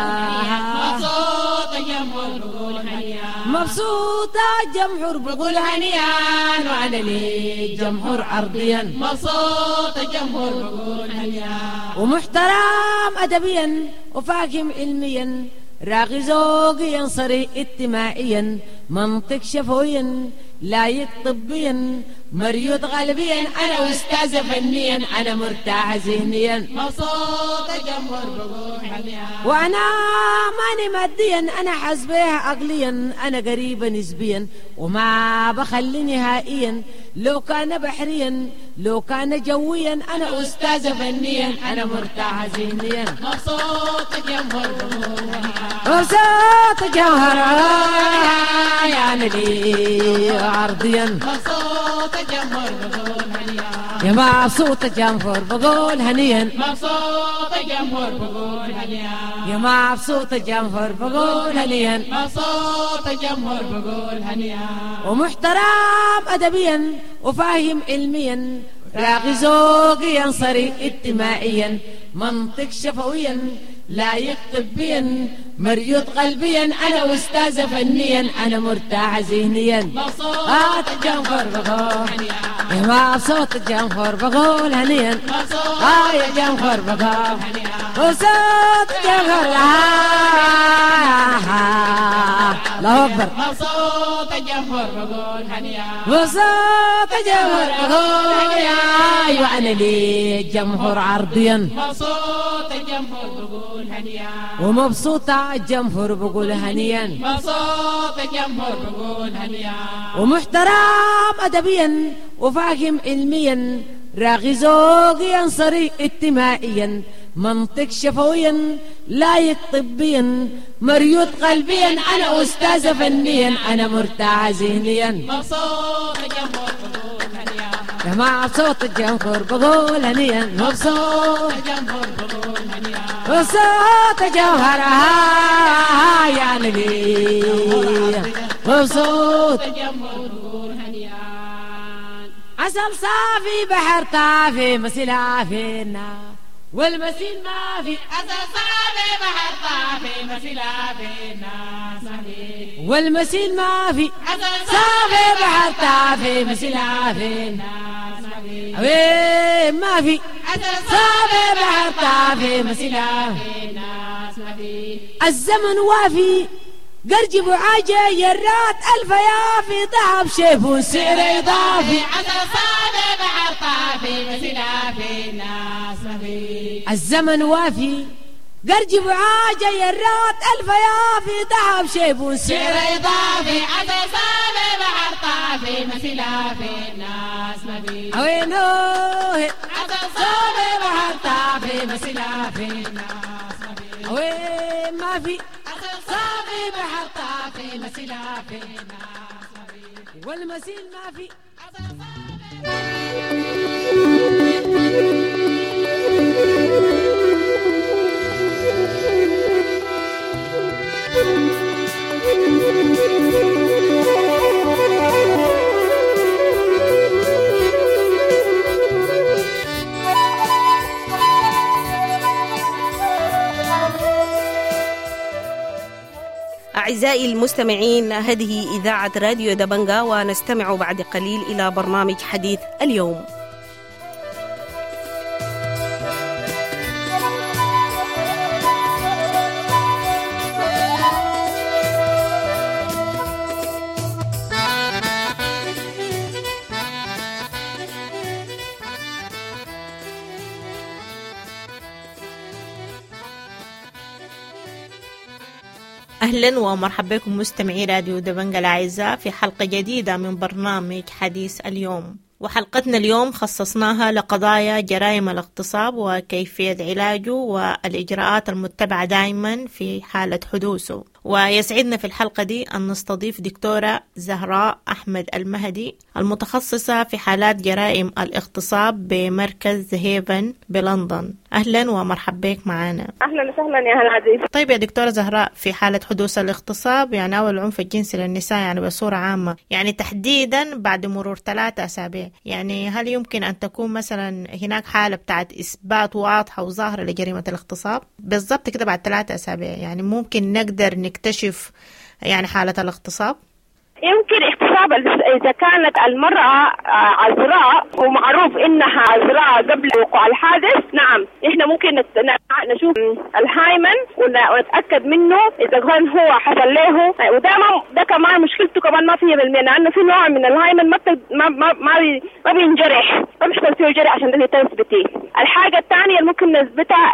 مبسوط جمهور بقول هنيان. مبسوط جمهور بقول هنيان وانا لي جمهور ارضيا. مبسوط جمهور بقول هنيان. ومحترم ادبيا وفاهم علميا، راقي ذوقيا صريح اجتماعيا، منطق شفويا لايق طبيا، مريوط قلبيا، انا استاذ فنيا، انا مرتاح ذهنيا. مبسوط جمهور بقول هنيان. وانا ماني ماديا، انا حسبيها عقليا، انا قريبه نسبيا وما بخلي نهائيا. لو كان بحريا لو كان جويا، انا استاذ فنيا، انا مرتاح ذهنيا. مبسوط جمهور بقول هنيان. مبسوط جمهور يعني لي عرضيا. مبسوط جمهور بقول هنيان. يا مبسوط جمهور بقول هنيا. مبسوط جمهور بقول هنيان. يا مبسوط جمهور بقول هنيا. مبسوط جمهور بقول هنيان. ومحترم ادبيا وفاهم علميا، راقي ذوقيا صريح اجتماعيا، منطق شفويا لايق طبيا، مريوط قلبيا، انا استاذ فنيا، انا مرتاح ذهنيا. مبسوط جمهور بقول هنيان. مبسوط جمهور بقول هنيا. يا جمهور بقول هنيان. مبسوط جمهور الله اكبر. مبسوط جمهور بقول هنيان. مبسوط جمهور بقول هنيان. وأنا للجمهور عرضيا مبسوط الجمهور بقول هنيا ومبسوطة الجمهور بقول هنيا مبسوط الجمهور بقول هنيا ومحترم أدبيا وفاهم علميا راغي ذوقيا صريح اجتماعيا منطق شفويا لايق طبيا مريوط قلبيا أنا أستاذة فنيا أنا مرتاح ذهنيا مبسوط الجمهور بقول هنيا جماعة صوت الجمهور بقول هنيا مبسوط الجمهور بقول هنيا مبسوط جوهرها يا نبي مبسوط الجمهور بقول هنيا عسل صافي بحر طافي مسيلة فينا والمسيل ما في عسل صافي بحر طافي مسيلة فينا والمسيل ما في عسل صافي بحر طافي مسيلة فينا وين ما في صافي بحر طافي مسيلة الزمن وافي قرجب وعاجة يرات ألف يافي ضعب شيفون سعر إضافي عسل صافي بحر طافي مسيلة فينا الزمن وافي قرجب وعاجة يرات ألف يافي ضعب شيفون سعر إضافي عسل صافي بحر طافي مسيلة فينا وينه عسل صافي بحر طافي مسيلة فينا وين ما في صافي بحر طافي مسيلة فينا والمسيل ما في أعزائي المستمعين، هذه إذاعة راديو دبنجا، ونستمع بعد قليل إلى برنامج حديث اليوم. أهلا ومرحبا بكم مستمعي راديو دبنجا الأعزاء في حلقة جديدة من برنامج حديث اليوم. وحلقتنا اليوم خصصناها لقضايا جرائم الاغتصاب وكيفية علاجه والإجراءات المتبعة دائما في حالة حدوثه. ويسعدنا في الحلقة دي أن نستضيف دكتورة زهراء أحمد المهدي المتخصصة في حالات جرائم الاغتصاب بمركز هيفن بلندن. أهلا ومرحبا بك معنا. أهلا وسهلا يا هلا عزيز. طيب يا دكتورة زهراء، في حالة حدوث الاغتصاب يعني أو العنف الجنسي للنساء يعني بصورة عامة، يعني تحديدا بعد مرور 3 أسابيع، يعني هل يمكن أن تكون مثلا هناك حالة بتاعت إثبات واضحة وظاهرة لجريمة الاغتصاب بالضبط كده بعد 3 أسابيع؟ يعني ممكن نقدر نكتشف يعني حالة الاغتصاب؟ يمكن اغتصاب إذا كانت المرأة عذراء ومعروف إنها عذراء قبل وقوع الحادث، نعم إحنا ممكن نشوف الهايمن ونتأكد منه إذا كان هو حصل له، وده كمان مشكلته كمان ما فيه بالمية، لأنه في نوع من الهايمن ما بينجرح، ما بيحصل فيه جرح عشان ده تثبتيه. الحاجة الثانية اللي ممكن نثبتها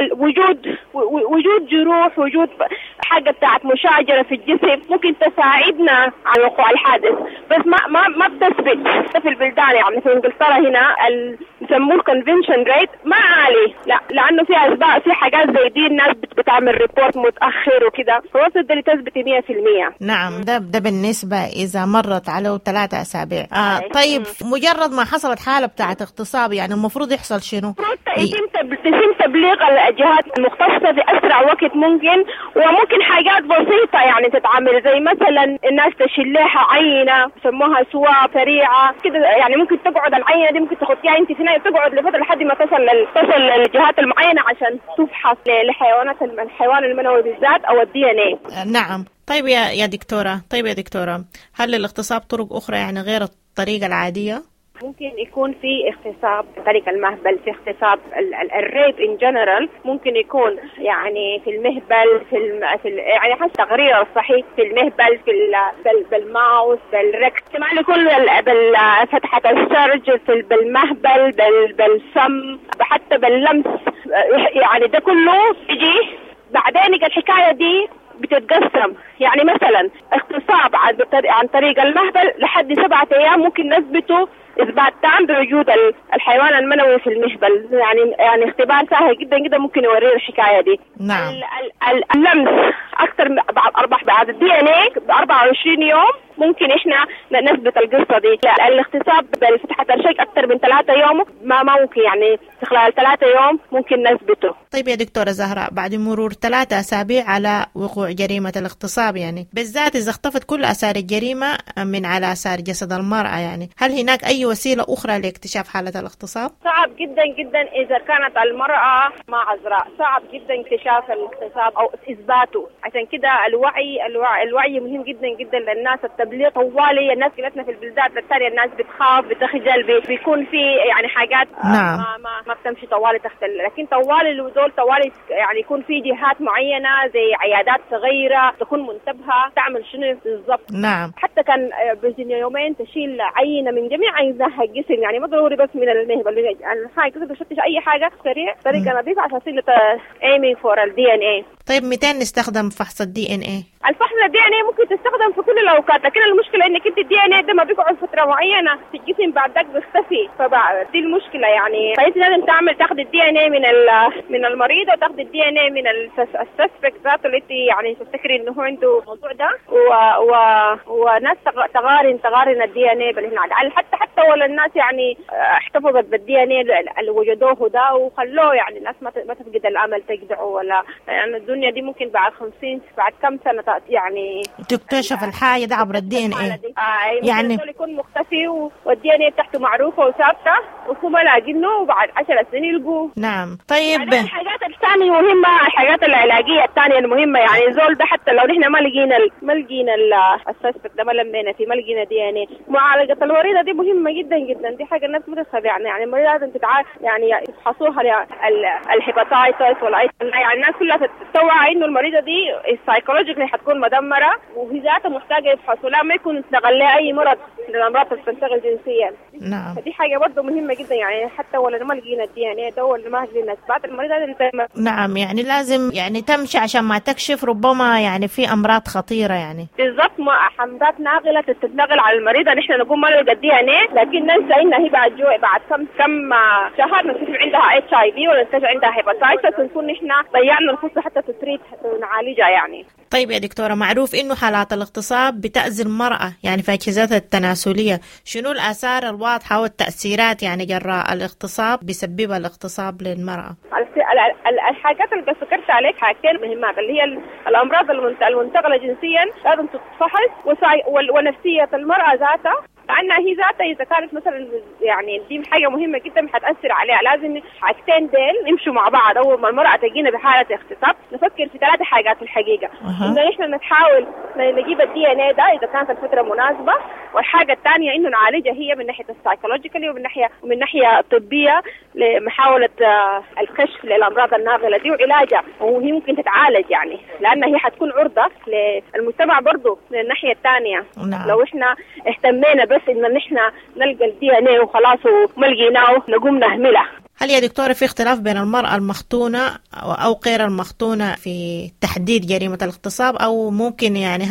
وجود جروح، وجود حاجة بتاعت مشاجرة في الجسم ممكن تساعدنا على وقوع الحادث، بس ما بتثبت في البلدان. يعني في انجلترا هنا يسموه الكونفنشن ريت ما عالي، لا لانه في اسباب، في حاجات زي دي الناس بتعمل ريبورت متاخر وكده، فوصل ده اللي تثبت 100%. نعم، ده بالنسبه اذا مرت على 3 أسابيع. طيب مجرد ما حصلت حاله بتاعت اغتصاب يعني المفروض يحصل شنو؟ يتم تبليغ الجهات المختصه في اسرع وقت ممكن، وممكن حاجات بسيطه يعني تتعمل، زي مثلا الناس تشيل لها عينه يسموها سواب سريعه كده، يعني ممكن تقعد العينه دي ممكن تاخديها انت في تقعد لفتره لحد ما تصل للجهات المعينه عشان تفحص لحيوانات الحيوان المنوي بالذات او الDNA. نعم. طيب يا دكتورة، هل للاغتصاب طرق أخرى يعني غير الطريقة العادية؟ ممكن يكون في اغتصاب طريق المهبل، في اغتصاب الريب ان جنرال، ممكن يكون يعني في المهبل، يعني حسب تقرير صحيح في المهبل، بالماوس، بالركس، كمان يكون بفتحة السرج، بالمهبل، بالفم، حتى باللمس. يعني ده كله يجي بعدين الحكاية دي بتتقسم. يعني مثلا اغتصاب عن طريق المهبل لحد 7 أيام ممكن نثبته إثبات تام بوجود الحيوان المنوي في المهبل. يعني اختبار سهل جدا جدا ممكن يورينا الحكاية دي. نعم. اللمس أكثر بعد DNA ب 24 يوم ممكن إحنا نثبت القصة دي. الاغتصاب بفتحة الشيك أكثر من 3 يوم ما ممكن، يعني خلال 3 يوم ممكن نثبته. طيب يا دكتورة زهراء، بعد مرور 3 أسابيع على وقوع جريمة الاغتصاب، يعني بالذات إذا اختفت كل آثار الجريمة من على آثار جسد المرأة، يعني هل هناك أي وسيلة أخرى لاكتشاف حالة الاغتصاب؟ صعب جدا جدا إذا كانت المرأة ما عذراء، صعب جدا اكتشاف الاغتصاب أو إثباته. عشان كده الوعي مهم جدا جدا للناس. التبليغ طوالي، الناس قلتنا في البلدات الثانية الناس بتخاف، بتخجل، بيكون في يعني حاجات نعم. ما بتمشي طوالي تحت لكن طوالي الوزول طوالي يعني يكون في جهات معينة زي عيادات صغيرة تكون منتبهة تعمل شنو بالضبط. نعم. حتى كان بين يومين تشيل عينة من جميع أجزاء الجسم، يعني ما ضروري بس من المهبل، يعني حاجة تقدر تفتش أي حاجة سريع طريقة نظيفة عشان aiming for DNA. طيب متى نستخدم فحص DNA؟ الفحص DNA ممكن تستخدم في كل الأوقات، لكن المشكلة إنك أنت DNA ده ما بيقعد فترة معينة في الجسم، بعد ذاك بيختفي، دي المشكلة يعني. فأنت لازم تاخد DNA من المريض، وتاخد DNA من السسبكت ذاته اللي يعني تفتكري إنه هو عنده الموضوع ده، وناس تقارن DNA بالهنا. حتى ولا الناس يعني احتفظت بالDNA اللي وجدوه ده وخلوه، يعني الناس ما تفقد الأمل تجدعه ولا يعني الدنيا دي ممكن بعد 50 بعد كم سنة يعني تكتشف الحاجة ده عبر DNA. يعني يكون مختفي والDNA بتاعته معروفة وثابتة وهم لاقينه وبعد 10 سنين يلقوه. نعم. طيب يعني الحاجات الثانية مهمة، الحاجات العلاجية الثانية المهمة، يعني زول ده حتى لو نحن ما لقينا السسبكت ده، ما لمينا فيه، ما لقينا DNA، معالجة الوريدة دي مهمة جدا جدا. دي حاجة الناس ما تفهم يعني المريض لازم يعني يفحصوها الهيباتايتس ولا يعني الناس كلها تتوعى انه المريضة دي السايكولوجيكلي حتكون مدمرة وهي ذاتها محتاجة يفحصوا، لا ما يكون يستغل لها اي مرض من الامراض اللي بتنتقل جنسيا. نعم. فدي حاجة برضه مهمة جدا، يعني حتى ولا ما لقينا DNA ده ولا ما لقينا اثبات المريضة دي. نعم، يعني لازم يعني تمشي عشان ما تكشف ربما يعني في امراض خطيرة يعني. بالضبط، حمضات ناقلة تتنقل على المريضة، نحن نقول ما نلقى DNA لكن ننسى انها هي بعد كم شهر نكتشف عندها HIV ولا نكتشف عندها هيباتايتس، ونكون نحن ضيعنا الفرصة حتى تتريد نعالجها يعني. طيب يا دكتورة، معروف إنه حالات الاغتصاب بتأذي المرأة يعني في أجهزتها التناسلية، شنو الآثار الواضحة والتأثيرات يعني جراء الاغتصاب بسببها الاغتصاب للمرأة؟ الحاجات اللي ذكرت عليك حاجتين مهمات، اللي هي الأمراض المنتقلة جنسيا لازم تتفحص، ونفسية المرأة ذاتها، لأنها هي ذاتها إذا كانت مثلا يعني دي حاجة مهمة جدا حتأثر عليها. لازم حاجتين ديل يمشوا مع بعض. أول ما المرأة تجينا بحالة اغتصاب نفكر في 3 حاجات في الحقيقة. إنه إحنا نحاول نجيب الDNA ده إذا كانت الفترة مناسبة، والحاجة الثانية إنه نعالجها هي من ناحية السايكولوجيكالي ومن ناحية طبية لمحاولة الكشف للأمراض الناقلة دي وعلاجها، وهي ممكن تتعالج يعني، لأن هي حتكون عرضة للمجتمع برضو من الناحية الثانية. نعم. لو إحنا اهتمينا بس إن نحن نلقى الDNA وخلاص وما لقيناه نقوم نهمله. هل يا دكتورة في اختلاف بين المرأة المخطونة أو غير المخطونة في تحديد جريمة الاغتصاب، أو ممكن يعني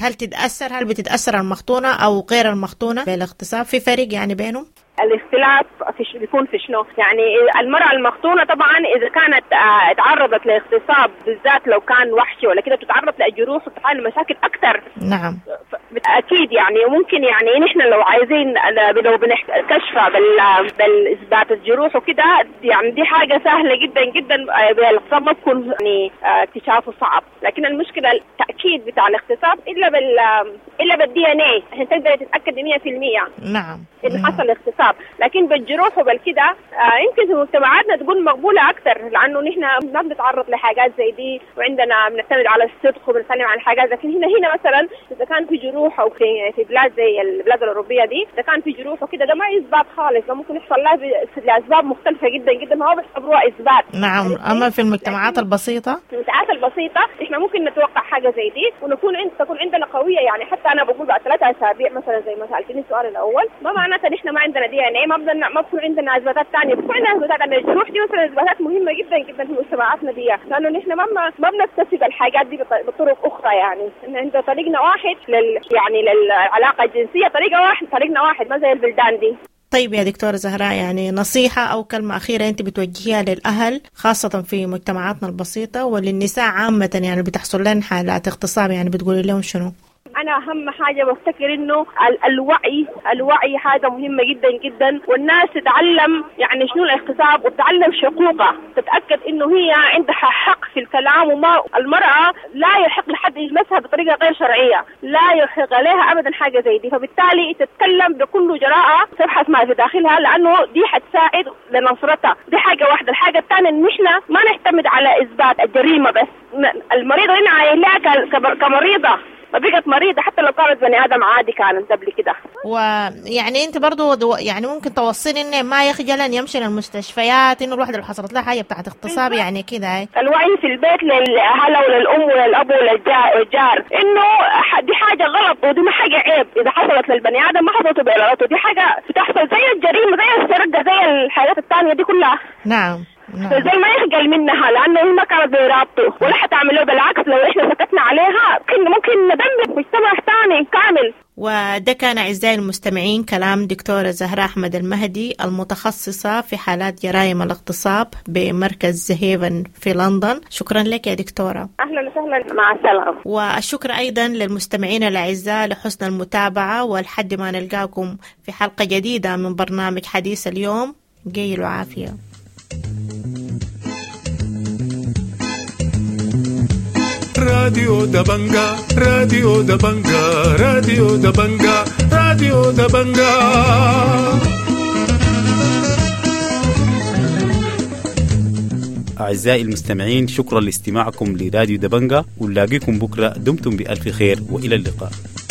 هل بتتأثر المخطونة أو غير المخطونة بالاغتصاب؟ في فرق يعني بينهم؟ الاختلاف بيكون في شنو؟ يعني المرأة المخطونة طبعا إذا كانت تعرضت لاغتصاب بالذات لو كان وحشي ولا كده تتعرض لجروح وتتعرض لمشاكل أكثر. نعم. أكيد يعني ممكن يعني نحن لو عايزين لو بنكشفها بالإثبات الجروح وكده، يعني دي حاجة سهلة جدا جدا. بالاغتصاب ما بكون يعني اكتشافه صعب، لكن المشكلة التأكيد بتاع الاغتصاب إلا بالDNA عشان تقدر تتأكد 100% نعم إن حصل اغتصاب الاغتصاب، لكن بالجروح وبالكده يمكن في مجتمعاتنا تكون مقبولة أكثر، لأنه نحن ما بنتعرض لحاجات زي دي، وعندنا بنعتمد على الصدق وبنتكلم عن حاجات. لكن هنا مثلا إذا كان في جروح أو في بلاد زي البلاد الأوروبية دي، إذا كان في جروح وكده ده ما إثبات خالص، ده ممكن يحصل لها لأسباب مختلفة جدا جدا ما هو بيعتبروها إثبات. نعم. أما في المجتمعات البسيطة، إحنا ممكن نتوقع حاجة زي دي تكون عندنا قوية. يعني حتى أنا بقول بعد 3 أسابيع مثلا زي ما سألتني السؤال الأول، ما معناته إن إحنا ما عندنا DNA، ما بكون عندنا إثباتات ثانية، بكون عندنا إثباتات عن الجروح دي مثلا إثباتات مهمة جدا جدا في مجتمعاتنا دي، لأنه نحن ما بنكتسب الحاجات دي بطرق أخرى. يعني إن عند طريقنا واحد للعلاقة الجنسية، طريقنا واحد ما زي البلدان دي. طيب يا دكتورة زهراء، يعني نصيحة أو كلمة أخيرة أنت بتوجهيها للأهل خاصة في مجتمعاتنا البسيطة وللنساء عامة، يعني بتحصل لهم حالات اغتصاب، يعني بتقولي لهم شنو؟ أنا أهم حاجة بفتكر إنه الوعي حاجة مهمة جدا جدا، والناس تتعلم يعني شنو الاغتصاب وتتعلم حقوقها، تتأكد إنه هي عندها حق في الكلام، وما المرأة لا يحق لحد يلمسها بطريقة غير شرعية، لا يحق عليها أبدا حاجة زي دي. فبالتالي تتكلم بكل جراءة، تبحث ما في داخلها، لأنه دي حتساعد لنصرتها. دي حاجة واحدة. الحاجة الثانية إن إحنا ما نعتمد على إثبات الجريمة بس، المريضة هنا عايلها كمريضة، فبقت مريضة حتى لو كانت بني آدم عادي كانت قبل كده. ويعني أنت برضو يعني ممكن توصلي إنه ما يخجل أن يمشي للمستشفيات، إنه الواحد اللي حصلت لها حاجة بتاعت اغتصاب يعني كده. الوعي في البيت للأهل وللأم وللأب والجار إنه دي حاجة غلط ودي ما حاجة عيب، إذا حصلت للبني آدم ما حصلت بإرادته، دي حاجة بتحصل زي الجريمة زي السرقة زي الحاجات الثانية دي كلها. نعم. زي ما يخجل منها، لأنه هي ما كانت بإرادته ولا حتعمله، بالعكس لو إحنا سكتنا عليها ممكن ندمر مجتمع ثاني كامل. وده كان أعزائي المستمعين كلام دكتورة زهراء أحمد المهدي المتخصصة في حالات جرائم الاغتصاب بمركز هيفن في لندن. شكرا لك يا دكتورة. أهلا وسهلا، مع السلامة. والشكر أيضا للمستمعين الأعزاء لحسن المتابعة، ولحد ما نلقاكم في حلقة جديدة من برنامج حديث اليوم. جيل وعافية. راديو دبنجا راديو دبنجا راديو دبنجا راديو دبنجا. أعزائي المستمعين، شكرا لاستماعكم لراديو دبنجا، ونلاقيكم بكرة. دمتم بألف خير وإلى اللقاء.